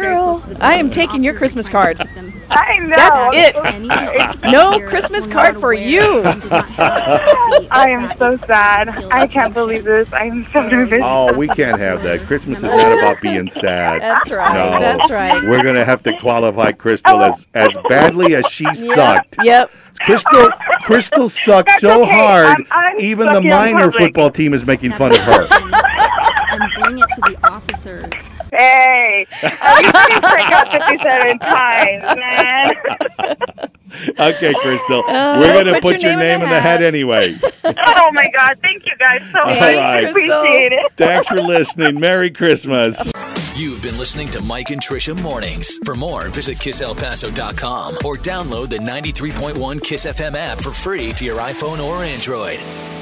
Speaker 2: I am taking your Christmas card.
Speaker 12: I know.
Speaker 2: That's it. No Christmas card for you.
Speaker 12: I am so sad. I can't believe this. I am so nervous.
Speaker 3: Oh, we can't have that. Christmas is not about being sad.
Speaker 2: That's right.
Speaker 3: No.
Speaker 2: That's right.
Speaker 3: We're going to have to qualify Crystal as, as badly as she sucked.
Speaker 2: Yep.
Speaker 3: Crystal Crystal sucked so
Speaker 12: okay.
Speaker 3: hard,
Speaker 12: I'm- I'm
Speaker 3: even the
Speaker 12: sucking in
Speaker 3: minor
Speaker 12: public.
Speaker 3: football team is making fun of her.
Speaker 10: And bring it to the officers.
Speaker 12: Hey, I used to strike out fifty-seven times, man.
Speaker 3: Okay, Crystal.
Speaker 2: Uh,
Speaker 3: We're going to
Speaker 2: put
Speaker 3: put
Speaker 2: your
Speaker 3: your
Speaker 2: name
Speaker 3: name
Speaker 2: in
Speaker 3: in
Speaker 2: the
Speaker 3: the hat
Speaker 2: hat.
Speaker 3: anyway.
Speaker 12: Oh, my God. Thank you guys so much.
Speaker 3: right.
Speaker 12: I appreciate it.
Speaker 3: Thanks for listening. Merry Christmas.
Speaker 1: You've been listening to Mike and Trisha Mornings. For more, visit kiss el paso dot com or download the ninety-three point one Kiss F M app for free to your iPhone or Android.